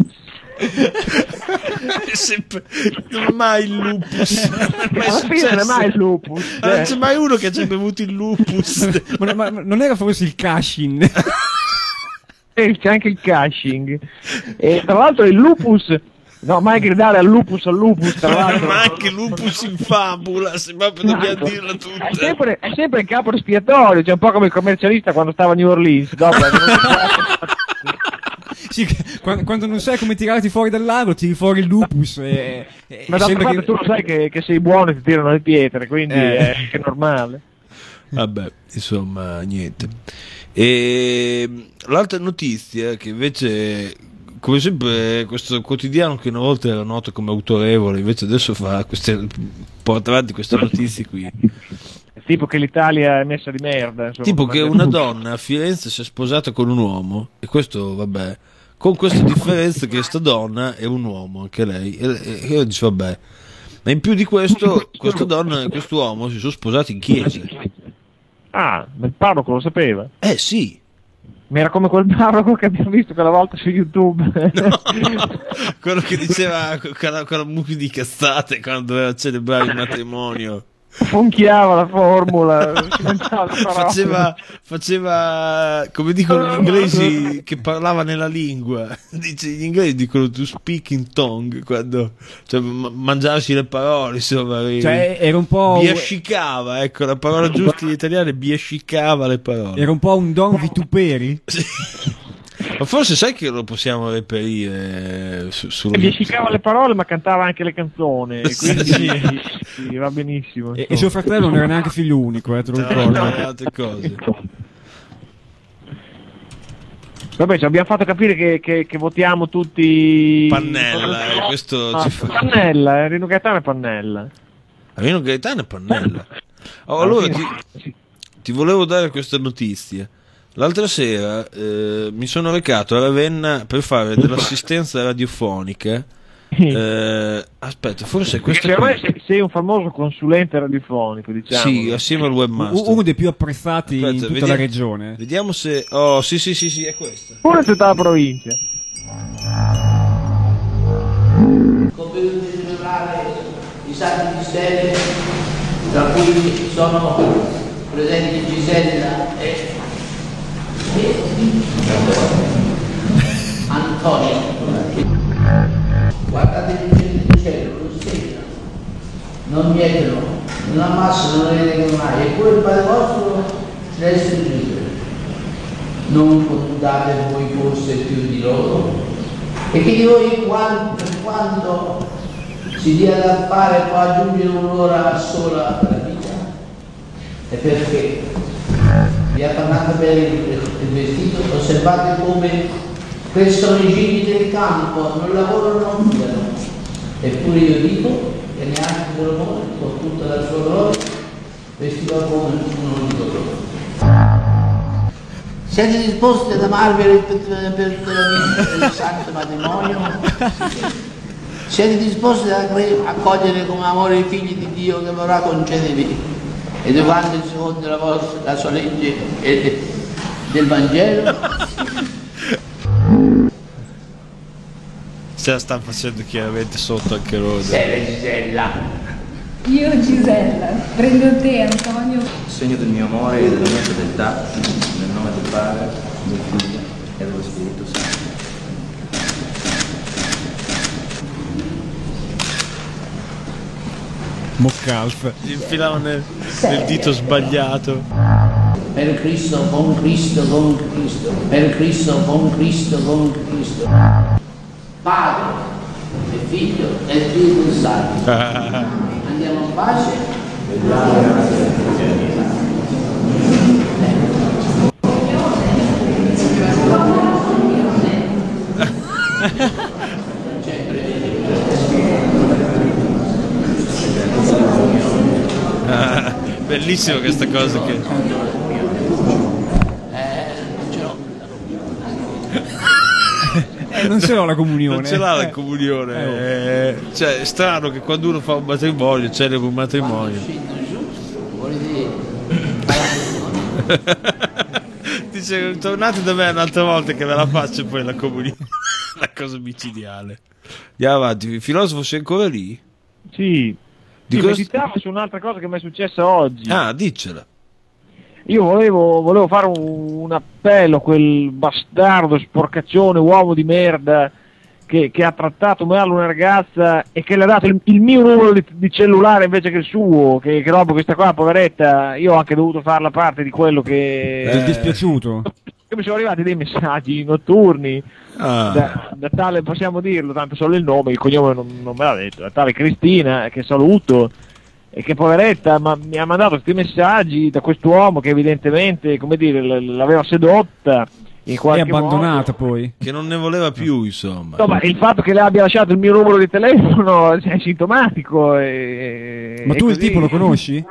È sempre non è mai il lupus, non è mai Alla fine non è mai il lupus. Ma non eh. c'è mai uno che ha bevuto il lupus. ma, ma, ma non era forse il Cashin? Eh, c'è anche il caching. E tra l'altro il lupus, no, mai gridare al lupus al lupus, tra l'altro. Ma anche lupus in fabula, se proprio dobbiamo dirla È tutta. sempre, è sempre in capo espiatorio, cioè un po' come il commercialista quando stava a New Orleans. Dopo è venuto qua. Sì, quando, quando non sai come tirarti fuori dal lago, tiri fuori il lupus. E, e Ma d'altra sembra parte che- tu lo sai che, che sei buono e ti tirano le pietre, quindi Eh. è anche normale. Vabbè, insomma, niente. E l'altra notizia che invece, come sempre, questo quotidiano che una volta era noto come autorevole, invece adesso fa queste, porta avanti queste notizie qui. È tipo che l'Italia è messa di merda. Insomma, Tipo come che dire. una donna a Firenze si è sposata con un uomo, e questo vabbè, con questa differenza che sta donna è un uomo, anche lei, e, e io dico vabbè, ma in più di questo, questa donna e quest'uomo si sono sposati in chiesa. Ah, ma il parroco lo sapeva. Eh sì, Ma era come quel parroco che abbiamo visto quella volta su YouTube. no, quello che diceva quella, quella mucchia di cazzate quando doveva celebrare il matrimonio. Funchiava la formula, si lanciava la parola. Faceva, faceva, come dicono gli inglesi, che parlava nella lingua. Dice, gli inglesi dicono to speak in tongue, quando, cioè, ma- mangiarsi le parole, insomma. Cioè, era un po'. Biascicava, ecco, la parola giusta in italiano è biascicava le parole. Era un po' un Don Vituperi. Ma forse sai che lo possiamo reperire su, su... Biascicava le parole ma cantava anche le canzoni, quindi Sì. sì, va benissimo. E, e suo fratello non era neanche figlio unico, eh, te lo Tra ricordo. le altre cose. Vabbè, ci abbiamo fatto capire che, che, che votiamo tutti Pannella, eh, questo Ah, ci fa... Pannella, eh, Rino Gaetano e Pannella. Rino Gaetano e Pannella. Oh, allora ti, Sì. ti volevo dare questa notizia. L'altra sera eh, mi sono recato a Ravenna per fare dell'assistenza radiofonica. Eh, aspetta, forse è questa Perché qui. ormai sei, sei un famoso consulente radiofonico, diciamo. Sì, assieme al webmaster. Uno dei più apprezzati Aspetta, in tutta vediamo- la regione. Vediamo se... Oh, sì, sì, sì, sì, è questa. Pure tutta la provincia. Compito di celebrare i santi misteri, tra cui sono presenti Gisella e, e Antonio. Guardate il cielo del cielo, lo segnano, non mietono, non ammassano, non rendono mai, eppure il Padre vostro resta in libero. Non contate voi forse più di loro? E che di voi quanto, quando si dia da fare può aggiungere un'ora sola alla vita? E perché? Vi appannate bene il, il vestito, osservate come crescono i gigli del campo, non lavorano, non fiano. Eppure io dico che neanche Solomone, con tutta la sua gloria, vestiva come un unico loro. Siete disposti ad amarvi per, per, per il santo matrimonio? Siete disposti ad accogliere come amore i figli di Dio che vorrà concedervi, educando secondo la, vostra, la sua legge e, del Vangelo? Se la stanno facendo chiaramente sotto anche loro. Sei Gisella. Io Gisella, prendo te Antonio. Segno del mio amore e della mia fedeltà, nel nome del Padre, del Figlio e dello Spirito Santo. Moccalf. Gli infilavano nel, nel dito sbagliato. Per Cristo, con Cristo, con Cristo, per Cristo, con Cristo, con Cristo. Padre e Figlio e Spirito Santo. Andiamo in pace. Ah, bellissima questa cosa che... Eh, ce l'ho. È non ce l'ho la comunione. Non ce l'ha la Eh. comunione. Eh, eh, cioè, è strano che quando uno fa un matrimonio, celebra un matrimonio. Scendo giù, vuol dire Dice, tornate da me un'altra volta che ve la faccio poi la comunione. La cosa micidiale. Andiamo avanti. Filosofo, sei ancora lì? Sì. Di Sì, cosa- meditavo su un'altra cosa che mi è successa oggi. Ah, diccela. Io volevo, volevo fare un, un appello a quel bastardo, sporcaccione, uomo di merda che, che ha trattato male una ragazza e che le ha dato il, il mio numero di, di cellulare invece che il suo, che, che roba questa qua, poveretta, io ho anche dovuto farla parte di quello che... Del dispiaciuto. che mi sono arrivati dei messaggi notturni Ah. da, da tale, possiamo dirlo, tanto solo il nome, il cognome non, non me l'ha detto, da tale Cristina, che saluto, e che poveretta ma, mi ha mandato questi messaggi da quest'uomo che evidentemente, come dire, l- l'aveva sedotta in E qualche abbandonata modo. poi. Che non ne voleva più, insomma. Insomma, il fatto che le abbia lasciato il mio numero di telefono è sintomatico. E, Ma e tu il così- tipo lo conosci?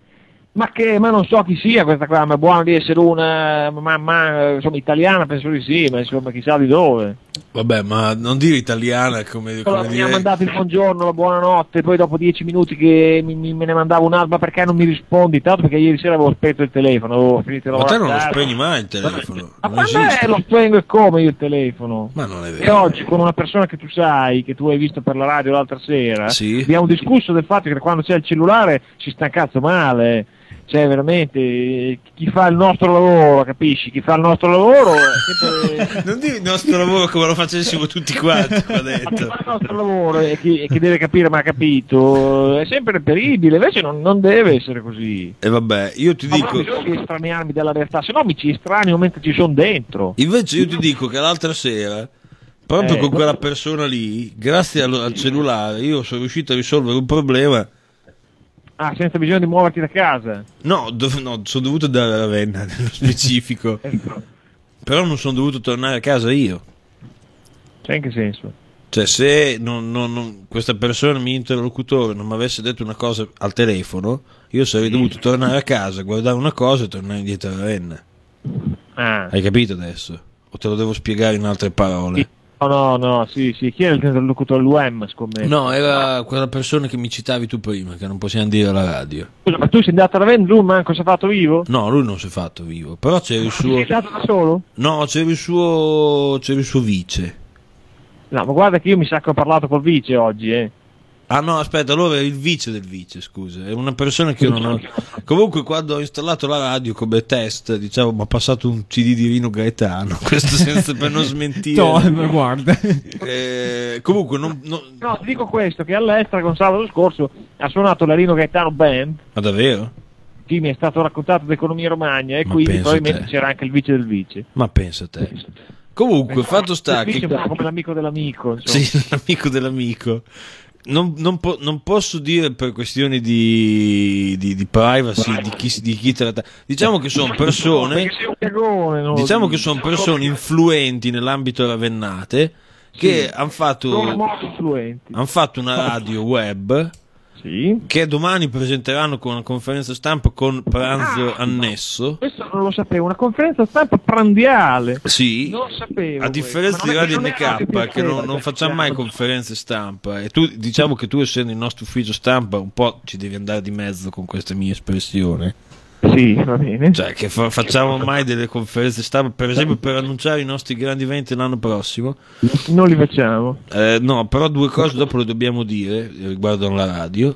Ma che, ma non so chi sia questa qua, ma è buono di essere una, ma, ma, insomma, italiana, penso di sì, ma insomma, chissà di dove. Vabbè, ma non dire italiana come, Allora, come mi dire... ha mandato il buongiorno, la buonanotte, poi dopo dieci minuti che mi, mi- me ne mandavo un'altra, perché non mi rispondi? Tanto perché ieri sera avevo spento il telefono, avevo finito di Ma te lavorare non lo tardi. spegni mai il telefono. Ma Non per me esiste. lo spengo e come io il telefono? Ma non è E vero. oggi con una persona che tu sai, che tu hai visto per la radio l'altra sera, Sì. abbiamo discusso del fatto che quando c'è il cellulare si sta cazzo male. Cioè veramente eh, chi fa il nostro lavoro, capisci? Chi fa il nostro lavoro è sempre... Non dire il nostro lavoro come lo facessimo tutti quanti qua chi dentro. fa il nostro lavoro e chi, e chi deve capire ma ha capito è sempre reperibile, invece non, non deve essere così. E vabbè, io ti Ma non ho dico... bisogno di estraniarmi dalla realtà, se no mi ci estraneo mentre ci sono dentro. Invece io ti dico che l'altra sera, proprio Eh. con quella persona lì, grazie al, al cellulare, io sono riuscito a risolvere un problema. Ah, senza bisogno di muoverti da casa. No, dov- no, sono dovuto andare a Ravenna nello specifico. Ecco. Però non sono dovuto tornare a casa io. Cioè, in che senso? Cioè, se non- non- non- questa persona, il mio interlocutore, non mi avesse detto una cosa al telefono, io sarei dovuto tornare a casa, guardare una cosa e tornare indietro a Ravenna. Ah. Hai capito adesso? O te lo devo spiegare in altre parole? No, no, no, sì, sì. Chi era il interlocutore? L'U M, scommetto. No, era quella persona che mi citavi tu prima, che non possiamo dire alla radio. Scusa, ma tu sei andato a Ravenna, lui manco si è fatto vivo? No, lui non si è fatto vivo, però c'era il suo... Sei andato da solo? No, c'era il suo... c'era il suo vice. No, ma guarda che io mi sa che ho parlato col vice oggi, eh. Ah no, aspetta, allora è il vice del vice, scusa, è una persona che io non ho... Comunque quando ho installato la radio come test, diciamo, mi ha passato un C D di Rino Gaetano, questo senza per non smentire. No, ma guarda. Eh, comunque non... non- No, ti dico questo, che all'Estra con sabato scorso ha suonato la Rino Gaetano Band, Ma davvero? che mi è stato raccontato d'economia romagna, e Ma quindi pensa probabilmente te. c'era anche il vice del vice. Ma pensa te. Comunque, fatto sta Il vice che... è un po' come l'amico dell'amico, insomma. Sì, l'amico dell'amico. Non, non po- non posso dire per questioni di, di, di privacy di chi, di chi tratta. Diciamo che sono persone. Perché sei un cagone, no? Diciamo che sono persone influenti nell'ambito ravennate che Sì. hanno Sono fatto, molto influenti. han fatto una radio web Sì. che domani presenteranno con una conferenza stampa con pranzo Ah, annesso. Questo non lo sapevo, una conferenza stampa prandiale. Sì, Non sapevo. a differenza di questo. Radio Ma non è- non è N K che che non, piaceva, non facciamo mai diciamo. conferenze stampa e tu diciamo che tu essendo il nostro ufficio stampa un po' ci devi andare di mezzo con questa mia espressione, Sì, va bene. cioè che fa- facciamo mai delle conferenze stampa per esempio per annunciare i nostri grandi eventi l'anno prossimo. Non li facciamo. Eh, no, però due cose dopo le dobbiamo dire riguardo alla radio.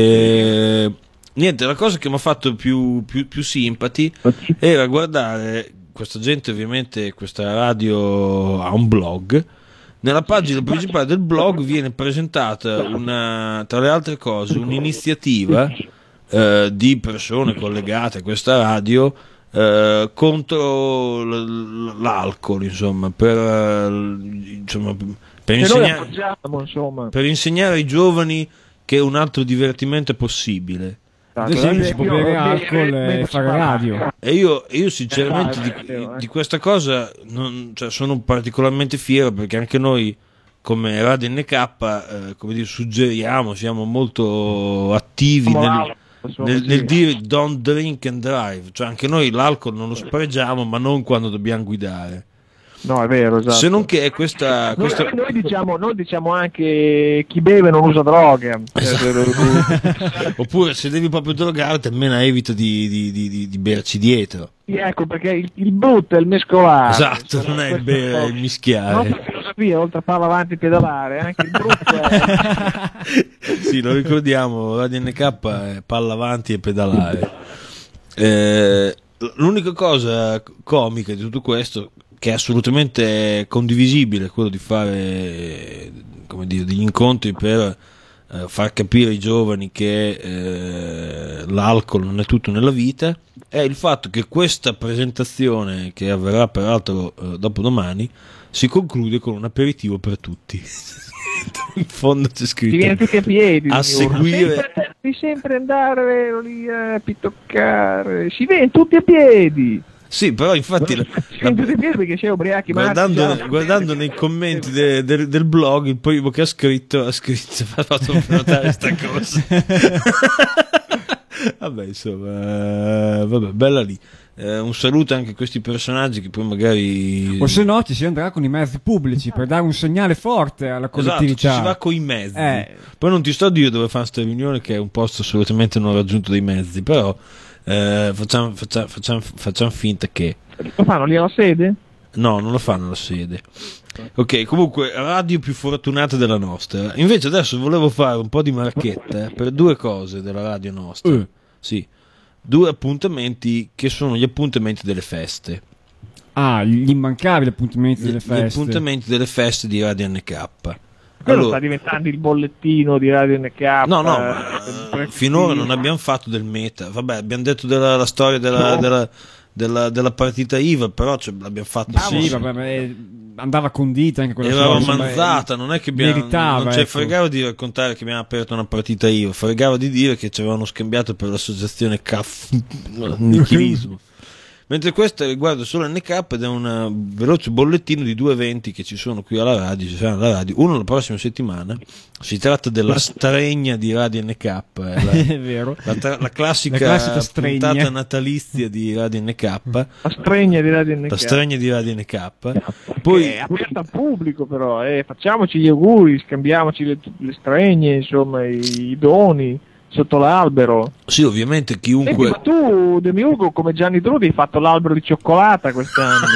Eh, niente, la cosa che mi ha fatto più, più, più simpati era guardare questa gente, ovviamente questa radio ha un blog. Nella pagina principale del blog viene presentata una, tra le altre cose, un'iniziativa eh, di persone collegate a questa radio eh, contro l- l'alcol, insomma, per, eh, insomma, per E noi insegnare, appoggiamo, insomma. per insegnare ai giovani che un altro divertimento è possibile. Ad esempio si può Io- bere io- alcol io- e fare radio. E io, io sinceramente di, Eh, di questa cosa non, cioè, sono particolarmente fiero perché anche noi come Radio N K eh, come dire, suggeriamo, siamo molto attivi nel, nel, nel dire don't drink and drive, cioè anche noi l'alcol non lo spregiamo ma non quando dobbiamo guidare. No, è vero, esatto. Se non che questa... Noi, questa... noi, diciamo, noi diciamo anche chi beve non usa droga. Esatto. Oppure se devi proprio drogarti, almeno evita di, di, di, di, di berci dietro. Sì, ecco, perché il, il brutto è il mescolare. Esatto, non è il bere, è il mischiare. La nostra filosofia, oltre a farla avanti e pedalare, anche il brutto è... Sì, lo ricordiamo, Radio N K è palla avanti e pedalare. Eh, l'unica cosa comica di tutto questo, che è assolutamente condivisibile, quello di fare, come dire, degli incontri per eh, far capire ai giovani che eh, l'alcol non è tutto nella vita, è il fatto che questa presentazione, che avverrà peraltro eh, dopodomani, si conclude con un aperitivo per tutti. In fondo c'è scritto: si viene tutti a piedi a seguire, sempre, devi sempre andare lì a pitoccare, si viene tutti a piedi. Sì, però infatti la, la, perché c'è ubriachi, guardando, marci, guardando nei commenti de, de, del blog, il primo che ha scritto ha scritto ha fatto notare sta cosa. Vabbè, insomma, vabbè, bella lì. Eh, un saluto anche a questi personaggi che poi magari, o se no ci si andrà con i mezzi pubblici per dare un segnale forte alla collettività. Esatto, ci si va con i mezzi. Eh. Poi non ti sto a dire dove fa sta riunione, che è un posto assolutamente non raggiunto dai mezzi, però eh, facciamo, facciamo, facciamo, facciamo finta che lo fanno lì alla sede? no, non lo fanno alla sede. Ok, comunque radio più fortunata della nostra. Invece adesso volevo fare un po' di marchetta per due cose della radio nostra. Uh. Sì, due appuntamenti che sono gli appuntamenti delle feste. Ah, gli immancabili appuntamenti Gli, delle gli feste. appuntamenti delle feste di Radio N K. Quello Allora, sta diventando il bollettino di Radio N K. no, no, ma, eh, finora non abbiamo fatto del meta. Vabbè, abbiamo detto della la storia della, No. della, della, della partita I V A, però cioè, l'abbiamo fatto. Sì, vabbè, ma eh, andava condita anche quella Era cosa, insomma, manzata, non è che abbiamo, meritava, non ci ecco. fregava di raccontare che abbiamo aperto una partita I V A, fregava di dire che ci avevano scambiato per l'associazione C A F nichilismo. Mentre questa riguarda solo N K ed è un veloce bollettino di due eventi che ci sono qui alla radio, ci saranno alla radio, uno la prossima settimana. Si tratta della stregna di Radio N K, eh, la, è vero. la, tra- la classica, La classica stregna. puntata natalizia di Radio N K, La stregna di Radio N K. la stregna di Radio N K. Poi Poi è aperta al pubblico, però, eh, facciamoci gli auguri, scambiamoci le, le stregne, insomma, i, i doni sotto l'albero. sì, ovviamente Senti, chiunque ma tu, Demiurgo, come Gianni Drudi, hai fatto l'albero di cioccolata quest'anno.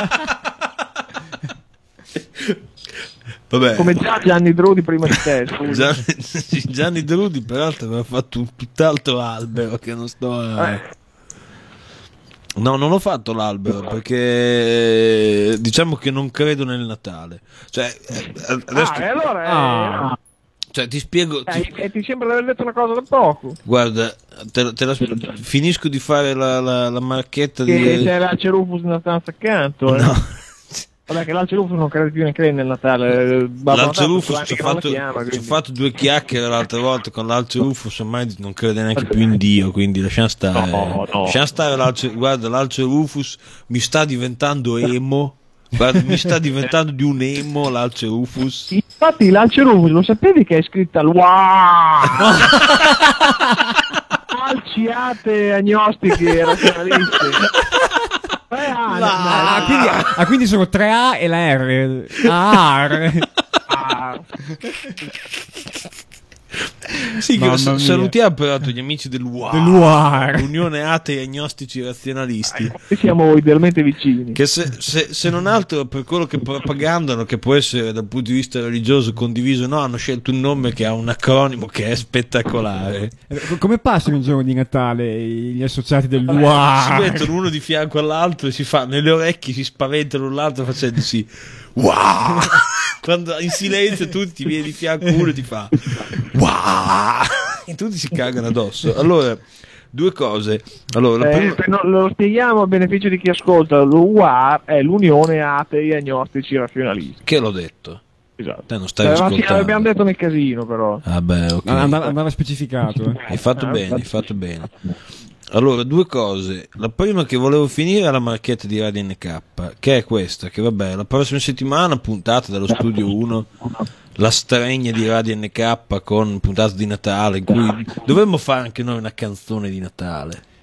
vabbè, Come già Gianni Drudi prima di te, scusa. Gianni, sì, Gianni Drudi peraltro aveva fatto un tutt'altro albero che non sto a... Eh. No, non ho fatto l'albero perché diciamo che non credo nel Natale. Cioè, eh, adesso, Ah, e allora... eh, Ah. cioè, ti spiego. eh, Ti, e ti sembra di aver detto una cosa da poco? guarda, te, te la, finisco di fare la, la, la marchetta Che di. c'è l'Alce Rufus nella stanza accanto, eh? No. Vabbè, che l'Alce Rufus non crede più neanche lei nel Natale. Babbo L'Alce Natale, Rufus anche ci ha che non la fatto, chiama, ci ho quindi. fatto due chiacchiere l'altra volta con l'Alce Rufus, ormai non crede neanche più in Dio, quindi lasciamo stare. No, no. Lasciamo stare l'Alce, guarda, l'Alce Rufus mi sta diventando emo. Guarda, mi sta diventando di un emo l'Alce Rufus. Infatti l'Alce Rufus, lo sapevi che è scritta al Alciate agnostiche razionaliste. Eh, ah, no, Ah, quindi, ah, quindi sono tre A e la R. Ah, R. ah, Sì, che Mamma sa- mia. salutiamo peraltro gli amici del U A R, Dell'U A R. l'Unione Atei Agnostici Razionalisti. Noi siamo idealmente vicini. Che se, se, se non altro per quello che propagandano, che può essere dal punto di vista religioso condiviso o no, hanno scelto un nome che ha un acronimo che è spettacolare. Eh, Come passano il giorno di Natale gli associati dell'U A Si R? mettono uno di fianco all'altro e si fa nelle orecchie, si spaventano l'un l'altro facendosi wow. Quando in silenzio tu ti vieni di fianco uno e ti fa wow. E tutti si cagano addosso. Allora, due cose. Allora, la Eh, prima... per no- lo spieghiamo a beneficio di chi ascolta. L'U A R è l'Unione Atei Agnostici Razionalisti. Che l'ho detto? Esatto. Te non stai Eh, ma sì, ascoltando. l'abbiamo detto nel casino, però. Vabbè, ok. Andava, andava specificato. Eh. Hai fatto Ah, bene, hai fatto bene. Allora, due cose. La prima che volevo finire è la marchetta di Radio N K, che è questa, che vabbè, la prossima settimana, puntata dallo studio uno, la stregna di Radio N K con puntata di Natale, in cui dovremmo fare anche noi una canzone di Natale.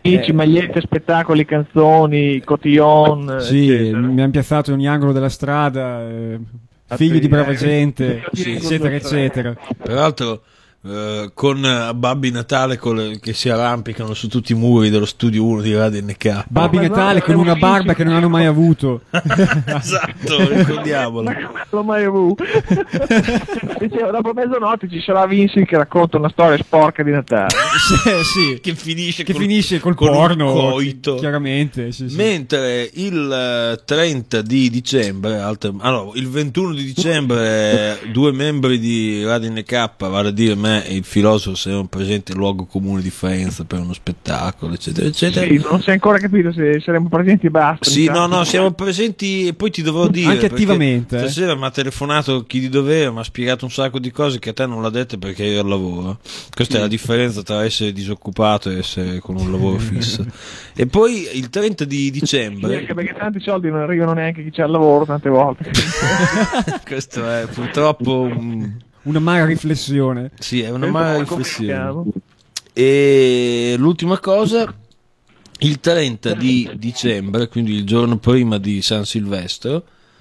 amici, Eh. magliette, spettacoli, canzoni, cotillon. Sì, eccetera. mi hanno piazzato in ogni angolo della strada, eh, Ah, figlio sì, di brava eh. gente, Sì, eccetera, sì. eccetera. Peraltro, eh, con eh, Babbi Natale con le- che si arrampicano su tutti i muri dello studio uno di Radio N K. Babbi Ma no, Natale con una avremo barba finto che non hanno mai avuto. Esatto, ricordiamolo. Non l'ho mai avuto. Dicevo, dopo mezzanotte ci sarà Vinci che racconta una storia sporca di Natale. Sì, sì. Che finisce, Che col- finisce col con un porno, coito. chiaramente. Sì, sì. Mentre il eh, trenta di dicembre, altre- allora, il ventuno di dicembre, eh, due membri di Radio N K, vale a dire me e il filosofo, siamo presenti al luogo comune di Faenza per uno spettacolo, eccetera, eccetera. Sì, non si è ancora capito se saremo presenti e basta. Sì, diciamo. no, no, siamo presenti e poi ti dovrò dire. Anche perché attivamente, eh. Stasera mi ha telefonato chi di dovere, mi ha spiegato un sacco di cose che a te non l'ha dette perché eri al lavoro. Questa è la differenza tra essere disoccupato e essere con un lavoro fisso. E poi il trenta di Sì, dicembre, anche perché tanti soldi non arrivano neanche a chi c'è al lavoro tante volte. questo è purtroppo un- Una mala riflessione. sì, è una Questo mala è riflessione. complicato. E l'ultima cosa, il trenta di dicembre, quindi il giorno prima di San Silvestro,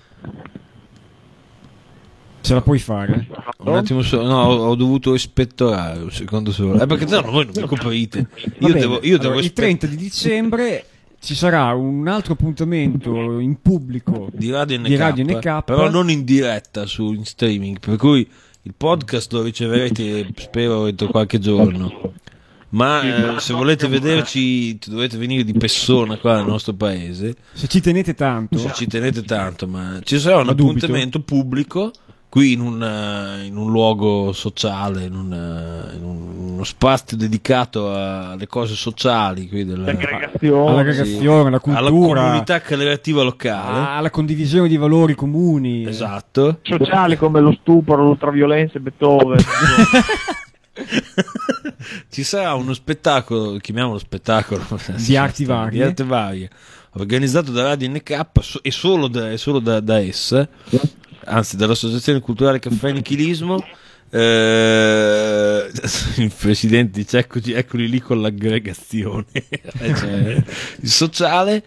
Ce la puoi fare. un attimo solo, no, ho, ho dovuto ispettorare un secondo solo. Eh, perché no, voi non mi coprite. Va Io bene. devo, io devo Allora, il ispe- trenta di dicembre ci sarà un altro appuntamento in pubblico di Radio N K, di Radio N K. però non in diretta su in streaming, per cui il podcast lo riceverete spero entro qualche giorno. Ma eh, se volete vederci dovete venire di persona qua nel nostro paese, se ci tenete tanto. se ci tenete tanto, ma ci sarà un Ma dubito. appuntamento pubblico qui in un, eh, in un luogo sociale, in, un, eh, in un- uno spazio dedicato a- alle cose sociali qui del, L'aggregazione. All'aggregazione, alla alla cultura, comunità creativa locale. alla condivisione di valori comuni. Esatto. sociali come lo stupro, l'ultraviolenza e Beethoven. Ci sarà uno spettacolo, chiamiamolo spettacolo Di arti varie. di arti varie, organizzato da Radio N K so- e solo da, e solo da, da essa, anzi dall'Associazione Culturale Caffè Nichilismo. Eh, il presidente dice eccoci, eccoli lì con l'aggregazione. Eh, cioè, il sociale,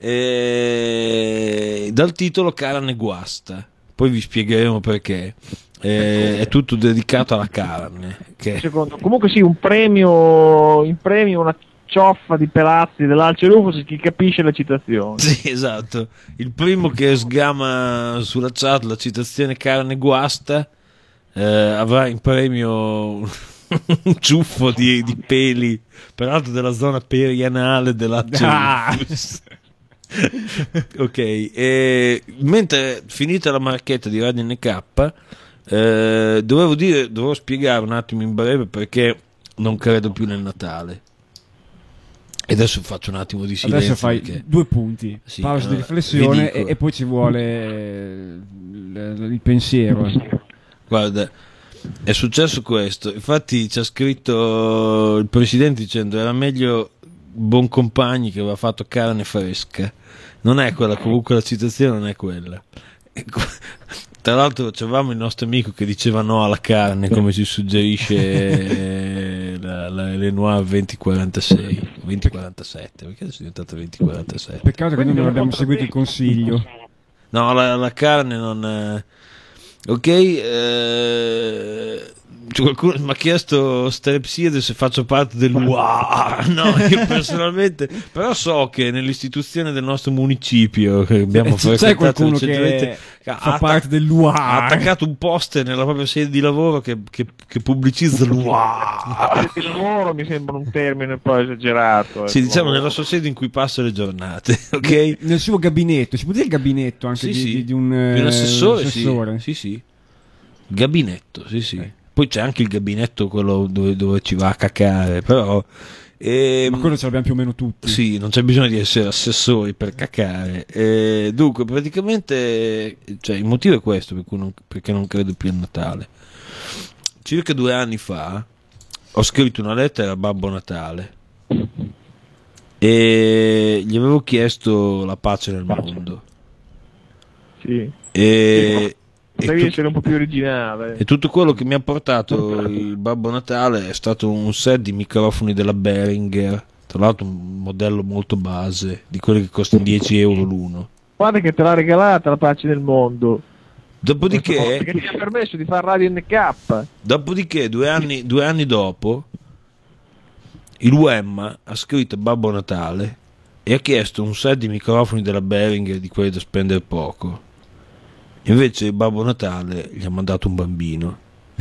eh, dal titolo Carne Guasta, poi vi spiegheremo perché. Eh, è tutto dedicato alla carne che Secondo, comunque sì, un premio, in premio una cioffa di pelazzi dell'Alce Rufus, chi capisce la citazione. sì, esatto, il primo che sgama sulla chat la citazione Carne Guasta eh, avrà in premio un ciuffo di, di peli, peraltro della zona perianale dell'Alce Ah. Rufus. Ok, e mentre finita la marchetta di Radio N K, eh, dovevo dire, dovevo spiegare un attimo in breve perché non credo più nel Natale. E adesso faccio un attimo di silenzio. Adesso fai perché- due punti, Sì, pausa di allora, riflessione vi dico. e, e poi ci vuole eh, il, il pensiero. Guarda, è successo questo. Infatti ci ha scritto il presidente dicendo era meglio Boncompagni che aveva fatto Carne Fresca. Non è quella, comunque la citazione non è quella. E co- Tra l'altro c'avevamo il nostro amico che diceva no alla carne, come si suggerisce eh, la, la Lenoir venti quarantasei, venti quarantasette, perché adesso è diventata venti quarantasette? Peccato che noi non abbiamo seguito il consiglio. No, la, la carne non... eh, ok, eh, cioè qualcuno mi ha chiesto Strepside se faccio parte dell'U A. No, io personalmente... Però so che nell'istituzione del nostro municipio, che abbiamo C'è frequentato qualcuno recentemente, che ha fa atta- parte dell'U A. ha attaccato un poster nella propria sede di lavoro che, che, che pubblicizza l'U A. Il lavoro mi sembra un termine un po' esagerato. Sì, ecco. diciamo nella sua sede in cui passa le giornate, ok? Nel suo gabinetto, si può dire il gabinetto anche Sì, di, sì. di- di un, Di un eh, assessore, assessore? Sì. sì, sì. Gabinetto, sì, sì. Poi c'è anche il gabinetto quello dove, dove ci va a cacare, però... ehm, Ma quello ce l'abbiamo più o meno tutti. Sì, non c'è bisogno di essere assessori per cacare. Eh, dunque, praticamente, cioè, il motivo è questo per cui non, perché non credo più a Natale. Circa due anni fa ho scritto una lettera a Babbo Natale e gli avevo chiesto la pace nel mondo. Sì. E, e, Devi tu- essere un po' più originale. e tutto quello che mi ha portato il Babbo Natale è stato un set di microfoni della Behringer Tra l'altro un modello molto base, di quelli che costano dieci euro l'uno. Guarda che te l'ha regalata la pace del mondo. Dopodiché, che ti ha permesso di fare Radio N K. dopodiché due anni, due anni dopo, il Wemma ha scritto a Babbo Natale e ha chiesto un set di microfoni della Behringer, di quelli da spendere poco. Invece il Babbo Natale gli ha mandato un bambino.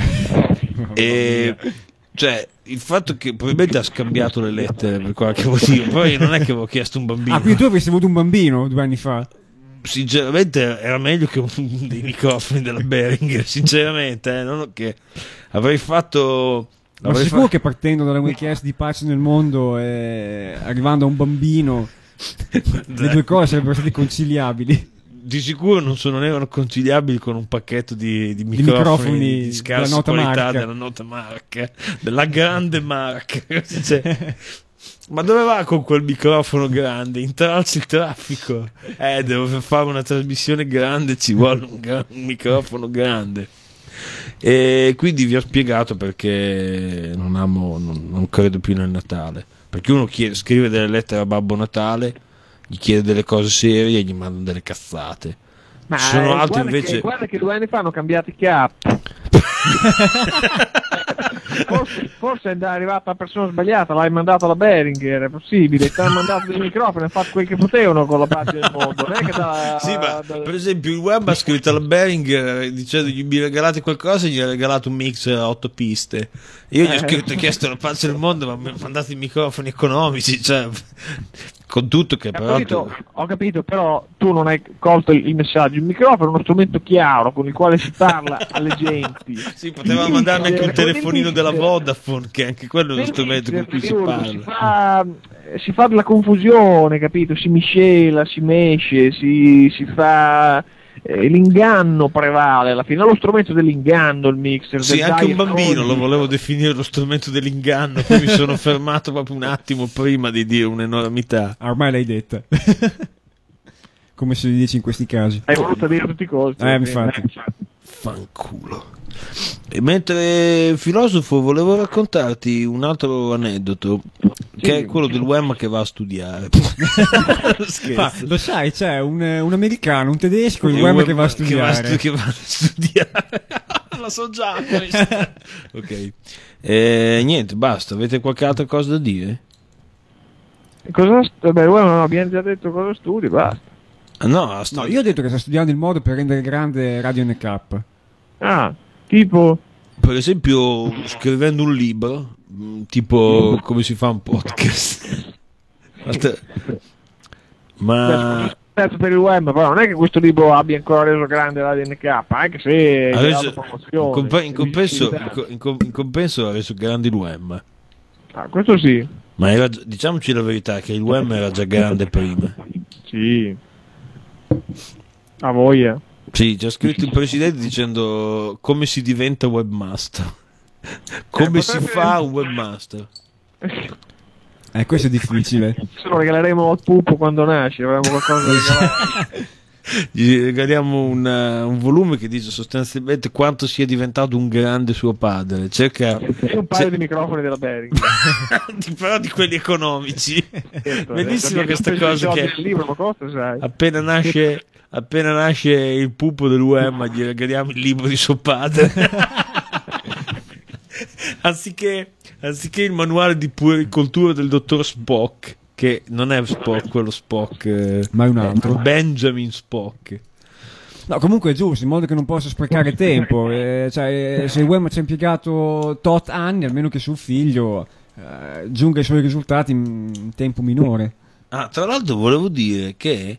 E cioè il fatto che probabilmente ha scambiato le lettere per qualche motivo, poi non è che avevo chiesto un bambino. Ah, quindi tu avresti avuto un bambino due anni fa? Sinceramente era meglio che un, dei microfoni della Behringer, sinceramente, eh, non che avrei fatto. Ma avrei sicuro fa- che partendo dalla richiesta di pace nel mondo e arrivando a un bambino, le due cose sarebbero state conciliabili. Di sicuro non, sono, non erano conciliabili con un pacchetto di, di, Di microfoni, microfoni di scarsa della nota qualità marca. della nota marca, della grande marca. Cioè, ma dove va con quel microfono grande? Intralci il traffico. Eh, devo fare una trasmissione grande, ci vuole un, gra- un microfono grande. E quindi vi ho spiegato perché non amo, non, non credo più nel Natale. Perché uno chiede, scrive delle lettere a Babbo Natale, gli chiede delle cose serie e gli mandano delle cazzate. Ma Ci sono eh, altri guarda invece. Che, guarda che due anni fa hanno cambiato i cap. forse, forse è arrivata la persona sbagliata, l'hai mandato alla Behringer, è possibile, ti hanno mandato dei microfoni, hanno fatto quel che potevano con la pace del mondo. Non è che da, Sì, ma da- per esempio il Web ha scritto alla Behringer dicendogli mi regalate qualcosa e gli ha regalato un mix a otto piste. Io gli ho Eh. scritto, ho chiesto la pace del mondo, ma mi ha mandato i microfoni economici, cioè, con tutto che Ho però capito, ho capito, però tu non hai colto il, il messaggio. Il microfono è uno strumento chiaro con il quale si parla alle genti. sì, poteva Il mandarmi anche un mixer, telefonino il della mixer- Vodafone, che anche quello è uno nel strumento con mixer, cui si Giorgio, parla. Si fa, si fa della confusione, capito? Si miscela, si mesce, si, si fa... eh, l'inganno prevale alla fine, è lo strumento dell'inganno il mixer. Sì, del anche un diet bambino lo coaching. volevo definire lo strumento dell'inganno, poi mi sono fermato proprio un attimo prima di dire un'enormità. Ah, ormai l'hai detta. Come si dice in questi casi. Hai voluto dire a tutti i costi. Eh, infatti. Fanculo. E mentre filosofo volevo raccontarti un altro aneddoto, che è quello del Wemma che va a studiare. Ma, Scherzo. lo sai, c'è un, un americano, un tedesco, il Il Wemma Wemma che va a Che va, studiare. a stu- che va a studiare. La so già questa. Ok. Eh, niente, basta. Avete qualche altra cosa da dire? Cosa st- beh, bueno, no, abbiamo già detto cosa studi, basta. Ah, no, a stu- No, io ho detto che sta studiando il modo per rendere grande Radio N K. Ah, tipo... per esempio scrivendo un libro, mh, tipo come si fa un podcast. Aspetta. Ma Certo, per il web, però non è che questo libro abbia ancora reso grande la D N K, anche se ha ha reso- dato in, promozione. comp- in compenso, in, visibilità. co- in com- in compenso ha reso grande il Wem. Ah, questo sì. Ma era gi- diciamoci la verità che il Wem era già grande prima. Sì. A voglia. Sì, c'è scritto il presidente dicendo come si diventa webmaster. Come Eh, si potrebbe- fa un webmaster? Eh, questo è difficile. Se lo regaleremo al pupo quando nasce, avremo qualcosa da regalare. Gli regaliamo un, uh, un volume che dice sostanzialmente quanto sia diventato un grande suo padre. Cerca E un paio di microfoni della Behringer. di- però di quelli economici. Certo, Bellissima eh, questa perché cosa il che del libro, ma costa, sai. appena nasce, appena nasce il pupo del Wem gli regaliamo il libro di suo padre. anziché, anziché il manuale di puericoltura del dottor Spock, che non è Spock quello Spock, eh, Ma è un altro. Benjamin Spock. No, comunque è giusto, in modo che non possa sprecare tempo. Eh, cioè, se il Wem ci ha impiegato tot anni, almeno che sul figlio eh, giunga ai suoi risultati in tempo minore. Ah, tra l'altro volevo dire che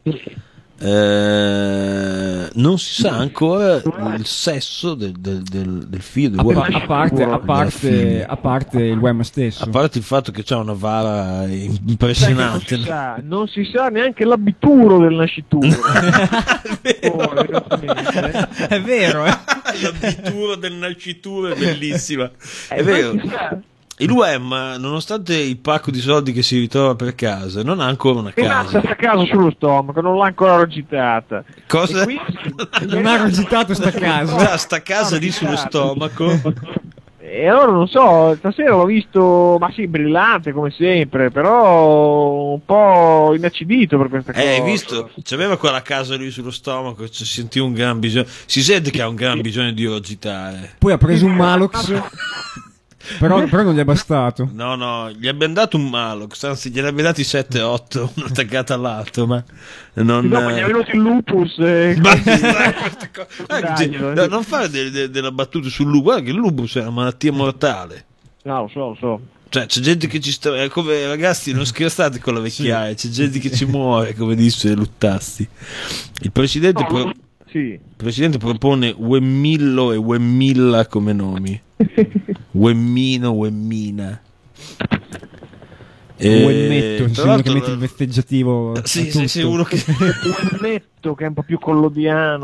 eh, non si sa ancora il sesso del, del, del, del figlio del A, Wem. pa- a parte, a, Della parte, figlia. a parte il Wem stesso. A parte il fatto che c'ha una vara Sai che non impressionante. si sa, non si sa neanche l'abituro del nascituro. Oh, esattamente. È vero, eh? L'abituro del nascituro è bellissima. È Eh, vero. non si sa. Il Wem, nonostante il pacco di soldi che si ritrova per casa, non ha ancora una Rimasta casa. sta casa sullo stomaco, non l'ha ancora rogitata. Cosa? E quindi- Non ha rogitato sta casa. C'ha sta casa lì sullo stomaco. E E allora non so, stasera l'ho visto, ma sì, brillante come sempre, però un po' inacidito per questa cosa. Eh, hai visto? C'aveva quella casa lui sullo stomaco, ci sentiva un gran bisogno. Si sente che ha un gran bisogno di ogitare. Poi ha preso un Malox, però, però non gli è bastato. No, no, gli abbiamo dato un Malox, anzi gliene abbiamo dati sette otto, uno attaccato all'altro, ma non... Dopo gli è venuto il lupus. Eh, Dai, no, non fare de- de- della battuta sul lupus, guarda che il lupus è una malattia mortale. No, lo so, lo so. Cioè, c'è gente che ci sta. È come, ragazzi, non scherzate con la vecchiaia. C'è gente che ci muore, come disse Luttasti. Il presidente, No, pro- sì. il presidente propone Uemmillo e Uemmilla come nomi. Uemmino, Uemmina. E, Uemmetto, tra sembra l'altro, che metti il vesteggiativo. a Sì, sì, tutto. sì, uno che. Uemmetto, che è un po' più collodiano.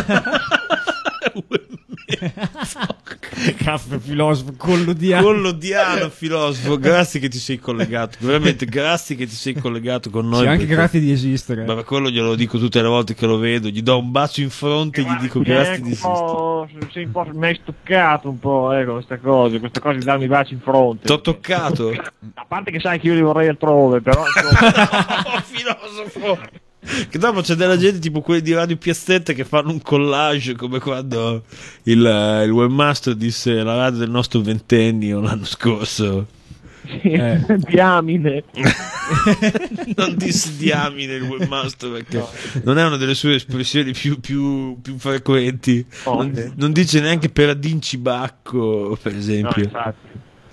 Caffè filosofo, collodiano. Collodiano filosofo, grazie che ti sei collegato, veramente grazie che ti sei collegato con noi. Sì, anche perché- grazie di esistere. Ma per quello glielo dico tutte le volte che lo vedo, gli do un bacio in fronte e gli dico grazie di un esistere. po', sei un po', mi hai stoccato un po', ecco, questa cosa, questa cosa di darmi i baci in fronte. T'ho toccato? A parte che sai che io li vorrei altrove, però insomma, Oh, filosofo! Che dopo c'è della gente tipo quelli di Radio Piazzetta che fanno un collage come quando il, eh, il webmaster disse la radio del nostro ventennio l'anno scorso. Eh. diamine. Non disse diamine il webmaster perché non è una delle sue espressioni più, più, più frequenti. Oh, non, sì. non dice neanche per adincibacco, per No, esempio. infatti.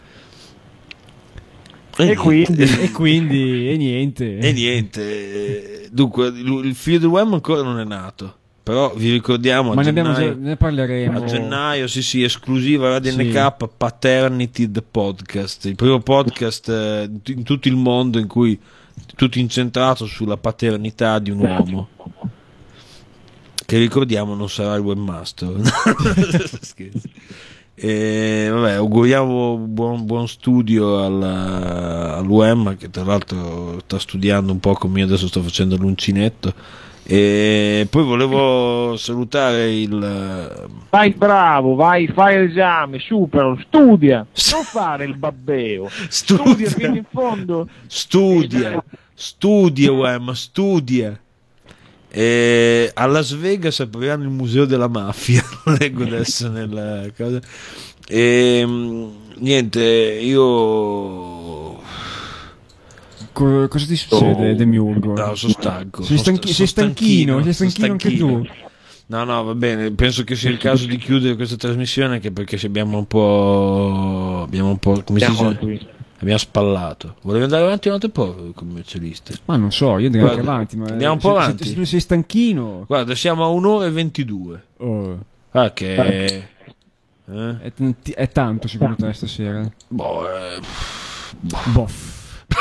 E E quindi, E quindi, e niente. E niente, dunque il il figlio del web ancora non è nato, però vi ricordiamo a Ma ne, abbiamo gennaio, già, ne parleremo. a gennaio, sì sì, esclusiva Radio Sì. N K Paternity the Podcast, il primo podcast eh, in tutto il mondo in cui tutto incentrato sulla paternità di un uomo, che ricordiamo non sarà il webmaster. Scherzo. E vabbè, auguriamo buon, buon studio al, all'U E M, che tra l'altro sta studiando un po' come io adesso sto facendo l'uncinetto. E poi volevo salutare il vai bravo, vai, fai l'esame, supero, studia, non fare il babbeo, studia studia fino in fondo. studia studia U E M, studia. E a Las Vegas apriranno il museo della mafia, lo leggo adesso nella cosa. E niente, io Co- cosa ti succede, Demiurgo? no, sono stanco. Sei, sono stanchi- sta- sei sono stanchino, sei sono stanchino anche tu. No, no, va bene, penso che sia il caso di chiudere questa trasmissione, anche perché ci abbiamo un po' abbiamo un po' come si Siamo dice? qui. Abbiamo spallato. Volevi andare avanti un altro po' come celista? Ma non so, io direi Guarda, anche avanti. Ma andiamo un po' se- se- avanti. Se, tu sei stanchino, Guarda, siamo a un'ora e ventidue. oh, Ah, che eh? è, tanti- è tanto secondo te stasera? Boh, eh, Boff.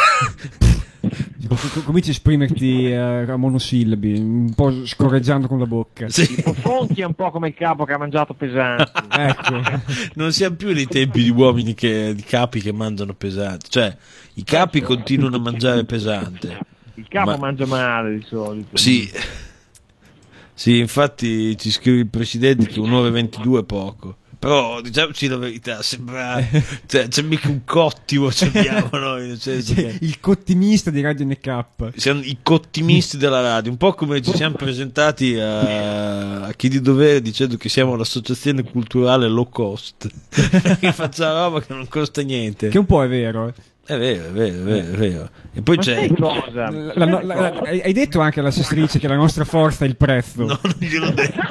Co- Cominci a esprimerti eh, a monosillabi, un po' scorreggiando con la bocca. sì. Fonchi è un po' come il capo che ha mangiato pesante. Ecco. Non siamo più nei tempi di uomini che, di capi che mangiano pesante, cioè i capi continuano a mangiare pesante. Il capo Ma- mangia male di solito. Sì, sì, infatti ci scrive il presidente che un'ora e ventidue è poco. Però diciamoci la verità, sembra cioè, c'è mica un cottimo ci abbiamo noi, nel senso che Il cottimista di Radio N K. siamo i cottimisti della radio, un po' come ci siamo presentati a, a chi di dovere dicendo che siamo l'associazione culturale low cost, che faccia roba che non costa niente. Che un po' è vero. eh. È vero, è vero, è vero, è vero. E poi Ma c'è sai cosa? La- la- la- la- hai hai detto anche all'assessorice che la nostra forza è il prezzo. no, non gliel'ho detto.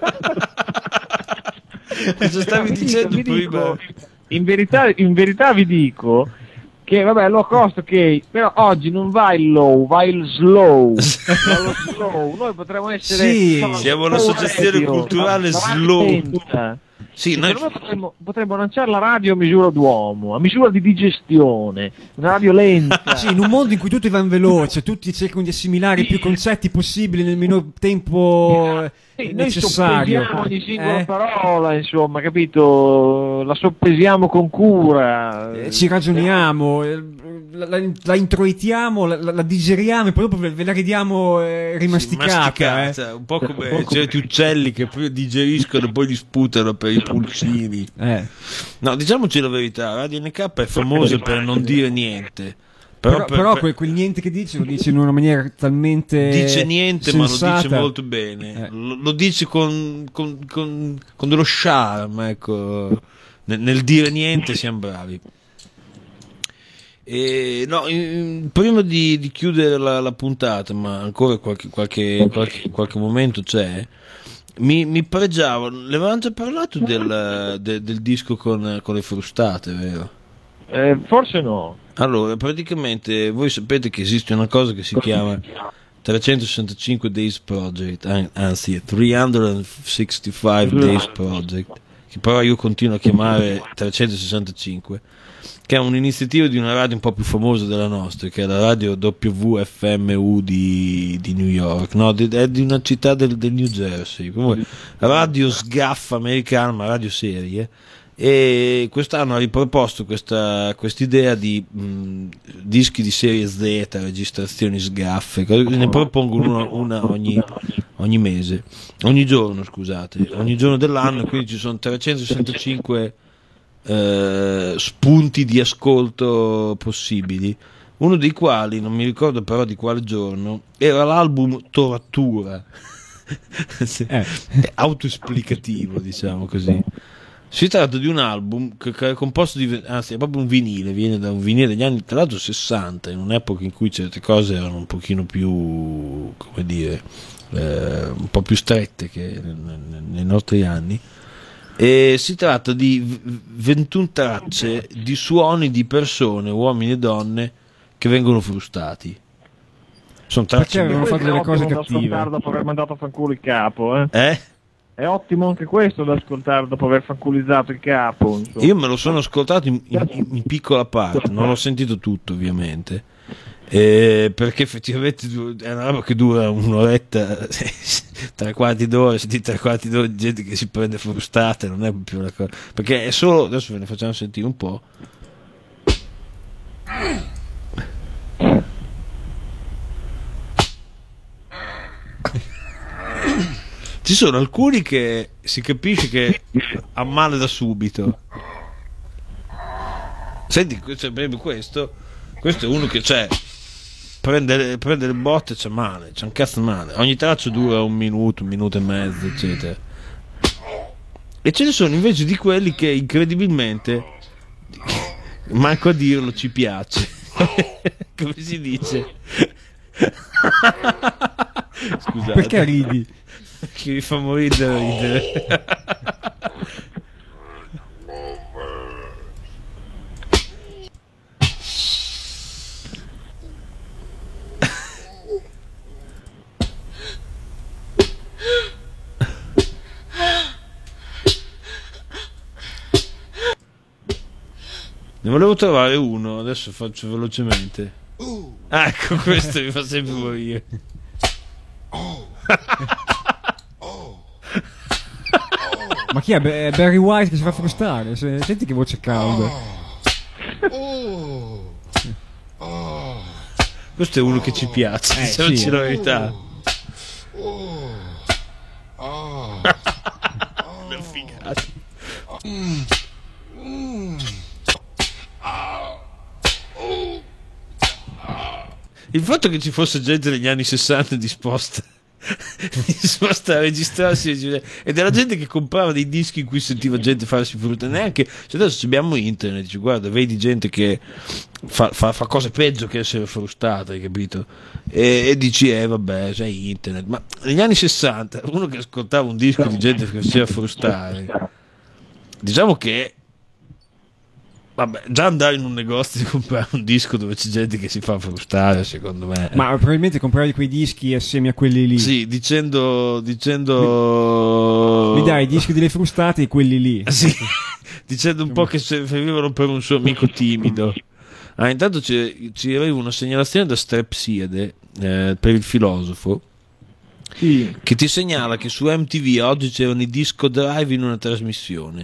Cosa stavi Vi dico- dicendo vi prima? dico, in, verità, in verità vi dico che vabbè, low cost, ok, però oggi non va il low, va il slow. Va lo slow. Noi potremmo essere Sì. no, Siamo l'associazione radio, culturale la- la slow. lenta. Sì, Sì, noi secondo me potremmo, potremmo lanciare la radio a misura d'uomo, a misura di digestione, una radio lenta. Sì, in un mondo in cui tutti vanno veloce, tutti cercano di assimilare più concetti possibili nel minor tempo eh, Sì, noi necessario. soppesiamo ogni singola Eh? parola, insomma, capito? La soppesiamo con cura. Eh, Ci ragioniamo, eh, la, la, la introitiamo, la, la digeriamo e poi dopo ve, ve la ridiamo eh, rimasticata. Masticata, eh. un po' come certi uccelli che poi digeriscono e poi li sputano per i pulcini. Eh. No, diciamoci la verità, Radio N K è famosa per non dire niente. Però, Però, per, però per... quel, quel niente che dice lo dice in una maniera talmente dice niente sensata. ma lo dice molto bene, eh. lo, lo dice con, con, con, con dello charme, ecco. nel, nel dire niente siamo bravi. E, no, in, prima di, di chiudere la, la puntata, ma ancora qualche, qualche, qualche, qualche momento c'è, mi, mi pregiavo, le avevamo già parlato del, del, del disco con, con le frustate, vero? Eh, forse no. Allora, praticamente voi sapete che esiste una cosa che si chiama trecentosessantacinque Days Project, anzi trecentosessantacinque Days Project, che però io continuo a chiamare trecentosessantacinque, che è un'iniziativa di una radio un po' più famosa della nostra, che è la radio W F M U di, di New York, no, di, è di una città del, del New Jersey, comunque radio sgaffa americana, ma radio serie. E quest'anno ha riproposto questa idea di mh, dischi di serie Z, registrazioni sgaffe, ne propongono una, una ogni, ogni mese, ogni giorno, scusate, ogni giorno dell'anno, quindi ci sono trecentosessantacinque eh, spunti di ascolto possibili, uno dei quali, non mi ricordo però di quale giorno, era l'album Toratura, eh. autoesplicativo, diciamo così. Si tratta di un album che è composto di, anzi è proprio un vinile, viene da un vinile degli anni tra l'altro sessanta, in un'epoca in cui certe cose erano un pochino più, come dire, eh, un po' più strette che nei nostri anni, e si tratta di ventuno tracce di suoni di persone, uomini e donne, che vengono frustati. Sono tracce, perché avevano fatto delle cose cattive dopo aver mandato a fanculo il capo, eh? eh? È ottimo anche questo da ascoltare dopo aver fanculizzato il capo, insomma. Io me lo sono ascoltato in, in, in piccola parte, non l'ho sentito tutto ovviamente, eh, perché effettivamente è una roba che dura un'oretta, tre quarti d'ora, senti tre quarti d'ora di gente che si prende frustate, non è più una cosa, perché è solo, adesso ve ne facciamo sentire un po'. Ci sono alcuni che si capisce che ha male da subito. Senti, questo, questo, questo è uno che c'è, prende, prende le botte e c'è male, c'è un cazzo male. Ogni traccia dura un minuto, un minuto e mezzo, eccetera. E ce ne sono invece di quelli che incredibilmente, manco a dirlo, ci piace. Come si dice? Scusate. Perché ridi? Che mi fa morire da ridere. Ne volevo trovare uno, adesso faccio velocemente. Ah, ecco, questo mi fa sempre morire. Ma chi è? È Barry White che si fa frustare? Senti che voce calda. Questo è uno che ci piace, eh, diciamoci sì. la verità. Una figata. Il fatto che ci fosse gente negli anni sessanta disposta disposta a registrarsi, ed era gente che comprava dei dischi in cui sentiva gente farsi frutta, neanche cioè adesso abbiamo internet, dici, guarda, vedi gente che fa, fa, fa cose peggio che essere frustata, hai capito? E, e dici eh vabbè, c'è internet, ma negli anni sessanta uno che ascoltava un disco di gente che faceva frustare, diciamo che vabbè, già andare in un negozio e comprare un disco dove c'è gente che si fa frustare, secondo me. Ma probabilmente compravi quei dischi assieme a quelli lì. Sì, dicendo dicendo mi dai i dischi delle frustate e quelli lì. sì, dicendo un po' che servivano per un suo amico timido. Ah, intanto ci, ci arriva una segnalazione da Strepsiade, eh, per il filosofo, sì, che ti segnala che su M T V oggi c'erano i disco drive in una trasmissione.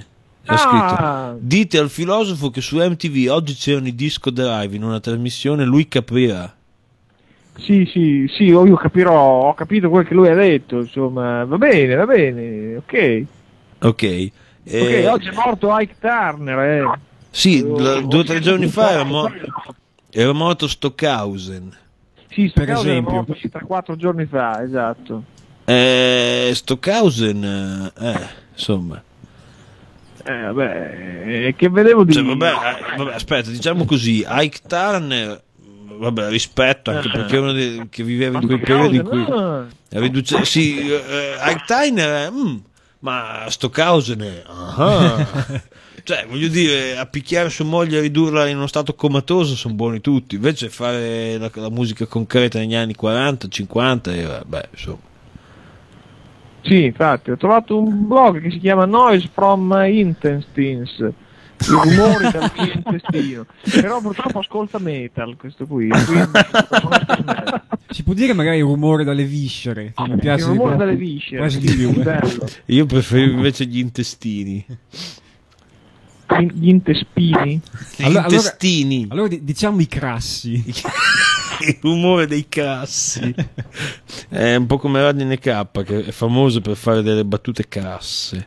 Ha scritto: Ah, dite al filosofo che su M T V oggi c'erano i disco drive in una trasmissione, lui capirà. sì, sì, sì, io io capirò, ho capito quel che lui ha detto, insomma, va bene, va bene, ok. Ok. Ok, Eh, oggi è morto Ike Turner, eh. sì, Io- la- due o tre ho giorni sentito- fa era, mo- era morto Stockhausen. Sì, sto Per caso è esempio. morto, sì, tra quattro giorni fa, esatto. Eh, Stockhausen, eh, insomma. Eh, vabbè, eh, che vedevo di... Cioè, vabbè, eh, vabbè, aspetta, diciamo così, Ike Turner, vabbè, rispetto, anche perché è uno dei- che viveva in quei periodi in cui Ah, riduce- sì, eh, Ike Turner è, mm, ma Stockhausen è, ah. Cioè, voglio dire, a picchiare sua moglie e ridurla in uno stato comatoso sono buoni tutti, invece fare la, la musica concreta negli anni quaranta, cinquanta, e vabbè, insomma. sì, infatti, ho trovato un blog che si chiama Noise from Intestines, i rumori dal mio intestino, però purtroppo ascolta metal questo qui, quindi Si può dire magari il rumore dalle viscere, che mi piace il rumore di- dalle viscere, quasi sì, di più. bello. Io preferivo invece gli intestini. Gli intestini. Gli Allora- allora- intestini. Allora di- diciamo i crassi. Il rumore dei crassi. È un po' come Radine K, che è famoso per fare delle battute crasse.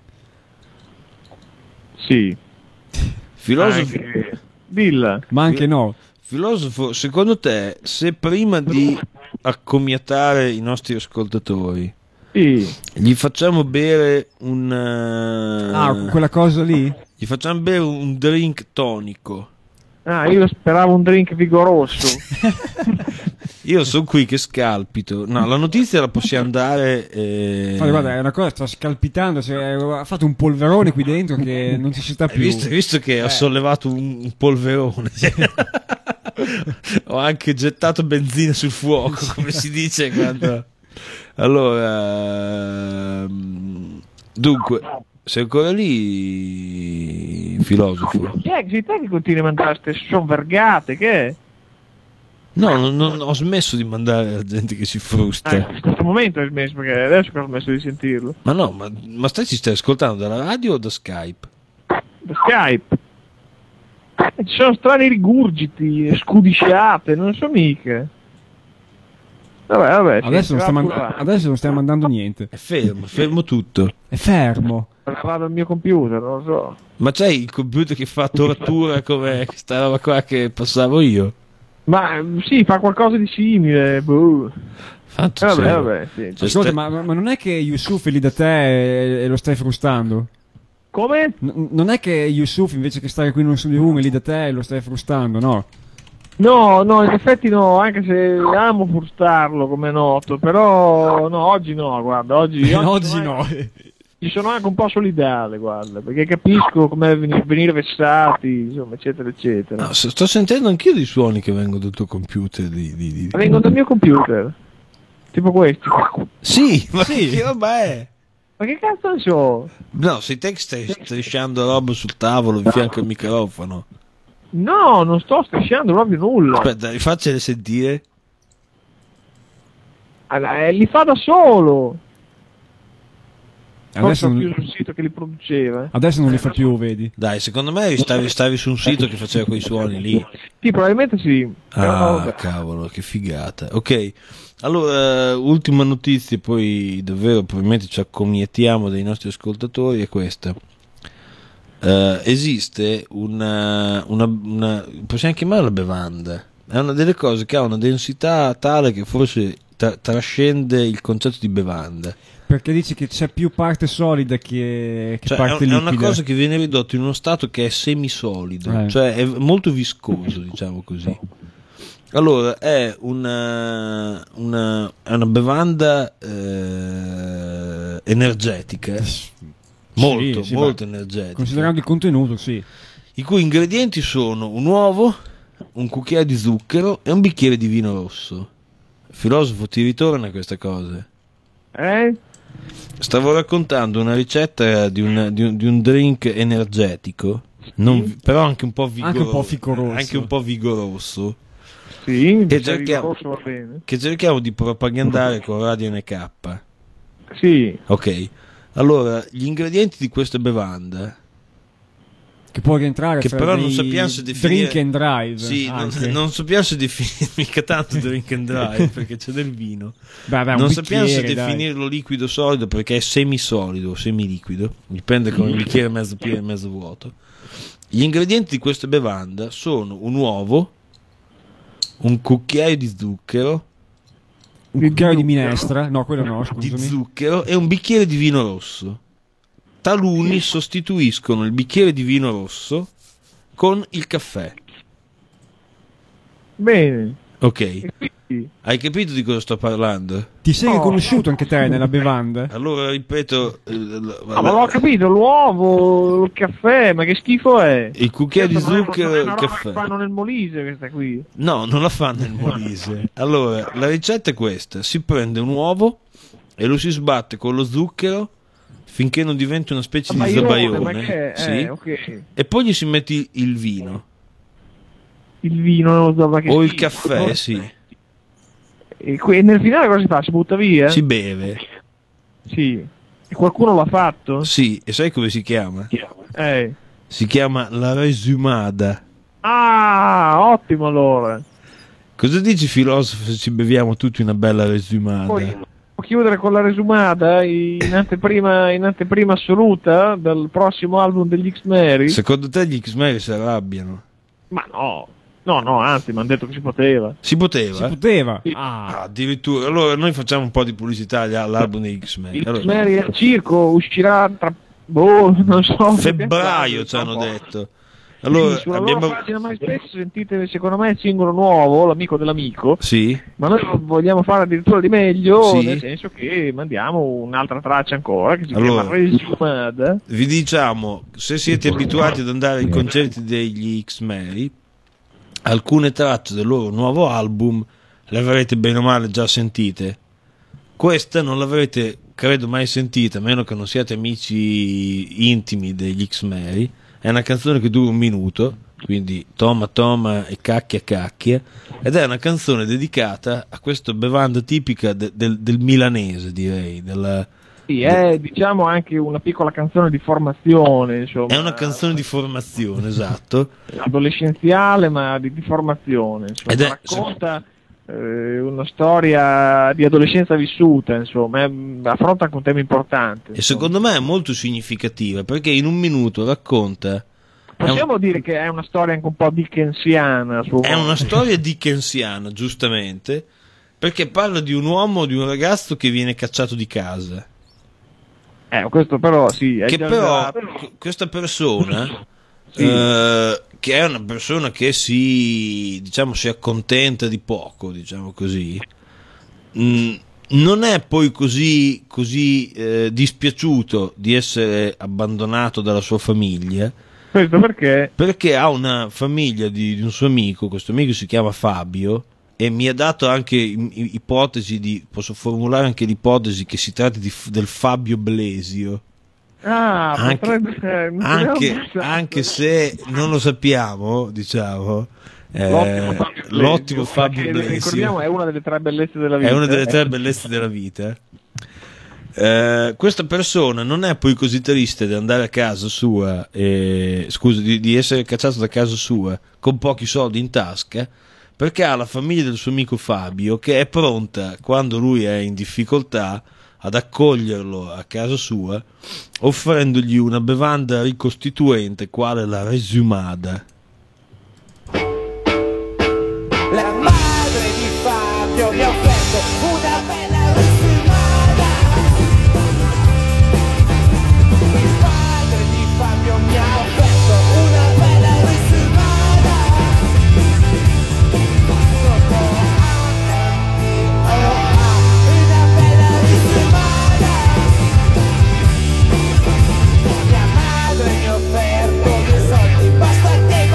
Sì. Filosofo, Anche... Dilla. Ma anche no. filosofo, secondo te, se prima di accomiatare i nostri ascoltatori Sì. gli facciamo bere un eh, Ah, quella cosa lì? gli facciamo bere un drink tonico, Ah, io speravo un drink vigoroso. io sono qui che scalpito. No, la notizia la possiamo dare, eh, Guarda, guarda, è una cosa, sta scalpitando, cioè, ha fatto un polverone qui dentro che non ci si sta hai più. visto, hai visto che ho sollevato un, un polverone. Ho anche gettato benzina sul fuoco, come si dice quando... Allora, ehm, dunque, sei ancora lì, filosofo? Chi è che sei te che continui a mandare queste sonvergate? Che è? No, non, non- ho smesso di mandare la gente che si Ah, frusta. in questo momento hai smesso, perché adesso che ho smesso di sentirlo. Ma no, ma, ma stai, ci stai ascoltando dalla radio o da Skype? Da Skype. Eh, Ci sono strani rigurgiti, scudisciate, non so mica. Vabbè, vabbè. sì, Adesso non, va sta man- pure adesso non stiamo mandando niente. È fermo, fermo tutto. È fermo. avanti. Vado al mio computer, non lo so. Ma c'hai il computer che fa tortura come questa roba qua che passavo io? Ma mm, sì, fa qualcosa di simile. Boh. Fatto, Vabbè, cioè, vabbè, sì. cioè, Ascolta, stai- ma, ma- ma non è che Yusuf è lì da te e, e lo stai frustando? Come? N- non è che Yusuf invece che stare qui in uno studio room è lì da te e lo stai frustando, no? No, no, in effetti no, anche se amo frustarlo, come è noto, però no, oggi no, guarda, oggi, Oggi sono no. anche- ci sono anche un po' solidale, guarda, perché capisco come venire, venire vessati, insomma, eccetera, eccetera. no, s- sto sentendo anch'io dei suoni che vengono dal tuo computer. Di, di- di- Vengono dal mio computer, tipo questi. Sì, ma Sì. che roba è? Ma che cazzo ne so? No, sei te che stai strisciando roba sul tavolo in fianco al microfono. No, non sto strisciando proprio nulla. Aspetta, rifaccele sentire. Allora, eh, li fa da solo. Forse Adesso ho non, chiuso il sito che li produceva. eh. adesso non li fa più, vedi? Dai, secondo me stavi, stavi su un sito che faceva quei suoni lì. Sì, probabilmente sì. Però Ah, vabbè. cavolo, che figata. Ok, allora, ultima notizia, poi davvero probabilmente ci accomiatiamo dai nostri ascoltatori, è questa. Eh, esiste una, una, una... possiamo chiamarla bevanda? È una delle cose che ha una densità tale che forse tra- trascende il concetto di bevanda. Perché dici che c'è più parte solida che, che Cioè, parte è, è liquida. una cosa che viene ridotta in uno stato che è semisolido, Eh. cioè è molto viscoso, diciamo così. Allora, è una, una, è una bevanda eh, energetica, molto, sì, molto beh, energetica, Considerando il contenuto, sì. i cui ingredienti sono un uovo, un cucchiaio di zucchero e un bicchiere di vino rosso. Filosofo, ti ritorna questa cosa? Eh? Stavo raccontando una ricetta di un, di un, di un drink energetico, non vi- però anche un po' vigoroso, Anche un po' ficoroso. anche un po' vigoroso, Sì, Che se cerchiamo- rosso va bene. che cerchiamo di propagandare con Radio N K. Sì, Ok, allora gli ingredienti di questa bevanda che può rientrare che fra però non dei sappiamo se definire drink and drive. sì, non, anche. non sappiamo se definire mica tanto drink and drive perché c'è del vino. Beh, beh, un non sappiamo se bicchiere, dai. definirlo liquido o solido perché è semisolido o semiliquido, dipende come il bicchiere è mezzo pieno e mezzo vuoto. Gli ingredienti di questa bevanda sono un uovo, un cucchiaio di zucchero, un cucchiaio di minestra, no, quello no, di scusami. zucchero e un bicchiere di vino rosso. Taluni sostituiscono il bicchiere di vino rosso con il caffè. Bene. Ok, E quindi, hai capito di cosa sto parlando? Ti sei No. riconosciuto anche te nella bevanda? Allora ripeto, eh, l- ah, ma l'ho capito, l'uovo, il caffè, ma che schifo è? il cucchiaio di Questa non è- zucchero non è e una il roba che caffè. fanno nel Molise questa qui. No, non la fanno nel Molise. Allora, la ricetta è questa: si prende un uovo e lo si sbatte con lo zucchero finché non diventa una specie di Zabaione, ma zabaione, che è? sì. Eh, ok. E poi gli si mette il vino Il vino, non lo so, ma che o il schifo. caffè, sì. E que- nel finale cosa si fa? Si butta via? Si beve. Sì. E qualcuno l'ha fatto? Sì, e sai come si chiama? Eh. Si chiama la resumada. Ah, ottimo allora. Cosa dici, filosofo, se ci beviamo tutti una bella resumada? Poi può chiudere con la resumada in anteprima, in anteprima assoluta del prossimo album degli X-Mary? Secondo te gli X-Men si arrabbiano? Ma no. No, no, anzi, mi hanno detto che si poteva. Si poteva? Si poteva. Ah, Ah, addirittura. Allora noi facciamo un po' di pubblicità agli- all'album degli X-Men. Il Allora, X-Mary al circo uscirà tra... Boh, non so. febbraio ci hanno detto. Allora Sì, sulla abbiamo... loro pagina MySpace sentite secondo me il singolo nuovo, l'amico dell'amico, Sì, ma noi vogliamo fare addirittura di meglio, Sì. nel senso che mandiamo un'altra traccia ancora che si Allora. chiama Resumada. vi diciamo, se siete abituati ad andare ai concerti degli X-Men, alcune tracce del loro nuovo album le avrete bene o male già sentite. Questa non l'avrete, credo, mai sentita, a meno che non siate amici intimi degli X-Men. È una canzone che dura un minuto, quindi toma toma e cacchia cacchia, ed è una canzone dedicata a questa bevanda tipica de- del, del milanese, direi. Della... Sì, è diciamo anche una piccola canzone di formazione, insomma. È una canzone di formazione, esatto. Adolescenziale, ma di, di formazione, insomma. Ed è- Racconta eh, una storia di adolescenza vissuta, insomma, è- affronta anche un tema importante. E secondo me è molto significativa perché in un minuto racconta. È, un- Possiamo dire che è una storia anche un po' dickensiana. a suo è modo. una storia dickensiana, giustamente, perché parla di un uomo, di un ragazzo che viene cacciato di casa. Eh, questo però sì, è Che già però già- qu- questa persona, Sì. eh, che è una persona che si, diciamo, si accontenta di poco, diciamo così, mh, non è poi così, così eh, dispiaciuto di essere abbandonato dalla sua famiglia. Questo perché Perché ha una famiglia di, di un suo amico, questo amico si chiama Fabio, e mi ha dato anche i- i- ipotesi di, posso formulare anche l'ipotesi che si tratti di, f- del Fabio Blesio, ah, anche, potrebbe, eh, non anche, avevo pensato. anche se non lo sappiamo, diciamo, eh, L'ottimo Fabio Blesio, l'ottimo Fabio che, Blesio ricordiamo è una delle tre bellezze della vita. è una delle eh. tre bellezze della vita. Eh, questa persona non è poi così triste di andare a casa sua, eh, scusa, di, di essere cacciato da casa sua con pochi soldi in tasca, perché ha la famiglia del suo amico Fabio che è pronta, quando lui è in difficoltà, ad accoglierlo a casa sua, offrendogli una bevanda ricostituente quale la resumada. La madre di Fabio mi ha offerto una bella resumada. Il padre di Fabio mi ha offerto una bella resumada. Dopo anni, oh, ah, una bella resumada. Mia madre mi ha offerto due soldi, basta che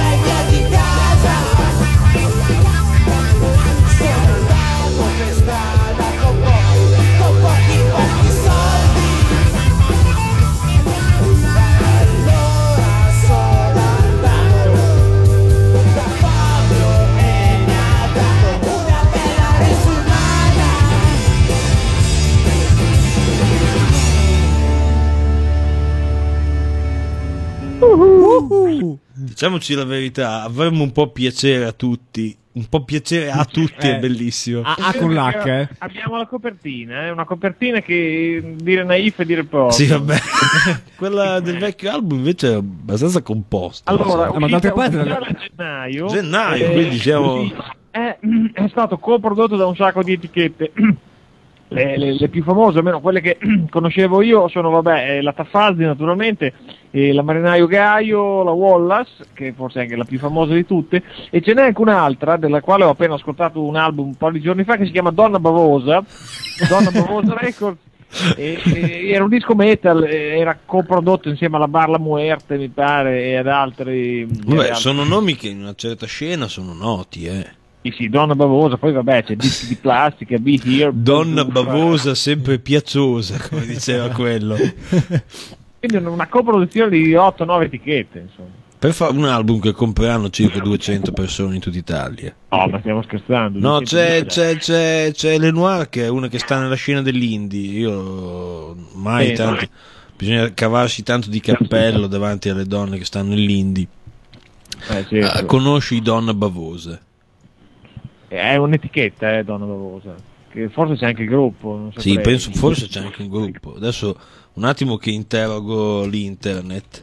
Diciamoci la verità, avremmo un po' piacere a tutti. Un po' piacere a tutti Eh. è bellissimo. Ah, ah, con l'H, eh. Abbiamo la copertina, eh, una copertina che dire naif e dire poco. Sì, vabbè. Quella del vecchio album invece è abbastanza composta. Allora, Ah, ma d'altra parte- uscita a gennaio, Gennaio, eh, quindi siamo- sì, è, è stato coprodotto da un sacco di etichette. Le, le- le più famose, almeno quelle che conoscevo io, sono vabbè, eh, la Tafazzi naturalmente, eh, la Marinaio Gaio, la Wallace, che forse è anche la più famosa di tutte, e ce n'è anche un'altra, della quale ho appena ascoltato un album un po' di giorni fa, che si chiama Donna Bavosa, Donna Bavosa Records, e, e- era un disco metal, eh, era coprodotto insieme alla Barla Muerte, mi pare, e ad altri... Vabbè, ad altri- sono nomi che in una certa scena sono noti, eh. Sì, sì, Donna Bavosa, poi vabbè c'è dischi di plastica, Be Here, Donna Buffa. bavosa, sempre piaciosa, come diceva quello. Quindi una coproduzione di otto nove etichette, insomma. Per fare un album che compreranno circa duecento persone in tutta Italia. No, ma stiamo scherzando. No, c'è, duecento c'è, c'è, c'è Lenoir, che è una che sta nella scena dell'indie. Io mai Sì, tanto. Bisogna cavarsi tanto di cappello davanti alle donne che stanno nell'indie. Eh, certo. Ah, conosci Donna Bavose? È un'etichetta, eh, Donna Bavosa. Che forse c'è anche il gruppo. Non Sì, saprei. penso forse c'è anche un gruppo. Adesso un attimo che interrogo l'internet.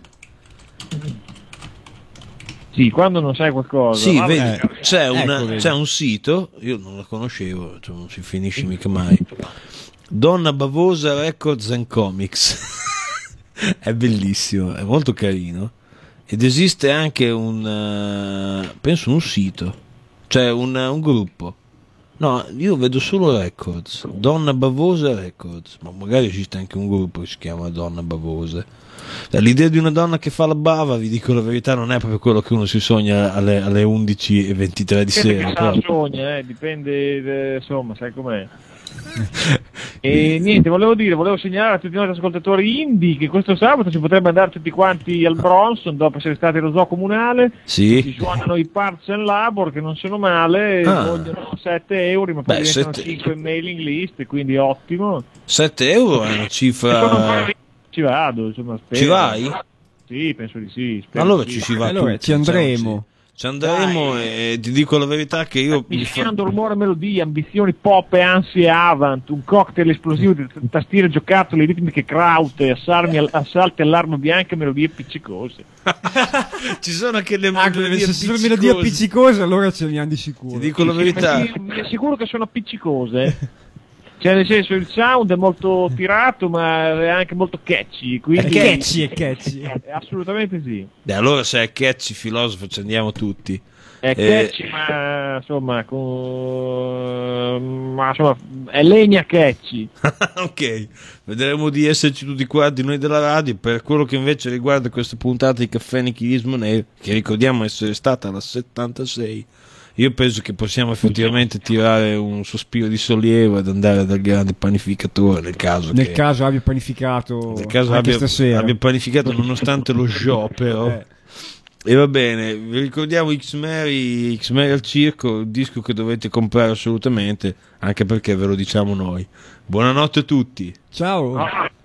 Sì, quando non sai qualcosa. Sì, vabbè, vedi, c'è, una- ecco, vedi. c'è un sito, io non la conoscevo, cioè non si finisce mica mai. Donna Bavosa Records and Comics. È bellissimo, è molto carino. Ed esiste anche un, eh, penso un sito, cioè un, un gruppo. No, io vedo solo Records, Donna Bavosa Records, ma magari esiste anche un gruppo che si chiama Donna Bavose. Cioè, l'idea di una donna che fa la bava, vi dico la verità, non è proprio quello che uno si sogna alle, alle undici e ventitré di dipende sera. che sa però. sogna, eh, dipende, eh, insomma, sai com'è. E niente, volevo dire, volevo segnalare a tutti i nostri ascoltatori indie che questo sabato si potrebbe andare tutti quanti al Bronson dopo essere stati allo zoo comunale. Sì. Si suonano i Parts and Labor che non sono male, Ah. vogliono sette euro, ma poi Beh, diventano sette cinque mailing list, quindi ottimo. sette euro è una E sono cifra. ancora lì, ci vado, insomma, spero. Ci vai? Sì, penso di sì. spero Allora di ci sì. si va Allora, tutti, ci andremo. diciamo, sì. Ci andremo e ti dico la verità che io mi fa- Mischiando rumore e melodia, ambizioni pop e ansie avant, un cocktail esplosivo di t- tastiere, giocattoli, ritmiche kraut, assarmi, al- assalti all'arma bianca e melodie appiccicose. ci sono anche le Anche melodie se sono melodie appiccicose. appiccicose, allora ce ne hanno di sicuro. Ti dico la verità. Sì, mi assicuro che sono appiccicose. Cioè, nel senso, il sound è molto tirato, ma è anche molto catchy. Quindi... È catchy, è catchy. Eh, Assolutamente sì. E allora se è catchy filosofo ci andiamo tutti. È Eh, catchy, ma insomma, con... ma insomma, è legna catchy. ok, vedremo di esserci tutti quanti noi della radio. Per quello che invece riguarda questa puntata di Caffè Nichilismo Nero, che ricordiamo essere stata la settantasei, io penso che possiamo effettivamente tirare un sospiro di sollievo ed andare dal grande panificatore nel caso Nel che, caso abbia panificato nel caso anche abbia, stasera. abbia panificato nonostante lo sciopero. Eh. E va bene, vi ricordiamo X-Mary, X-Mary al circo, il disco che dovete comprare assolutamente, anche perché ve lo diciamo noi. Buonanotte a tutti. Ciao. Ah.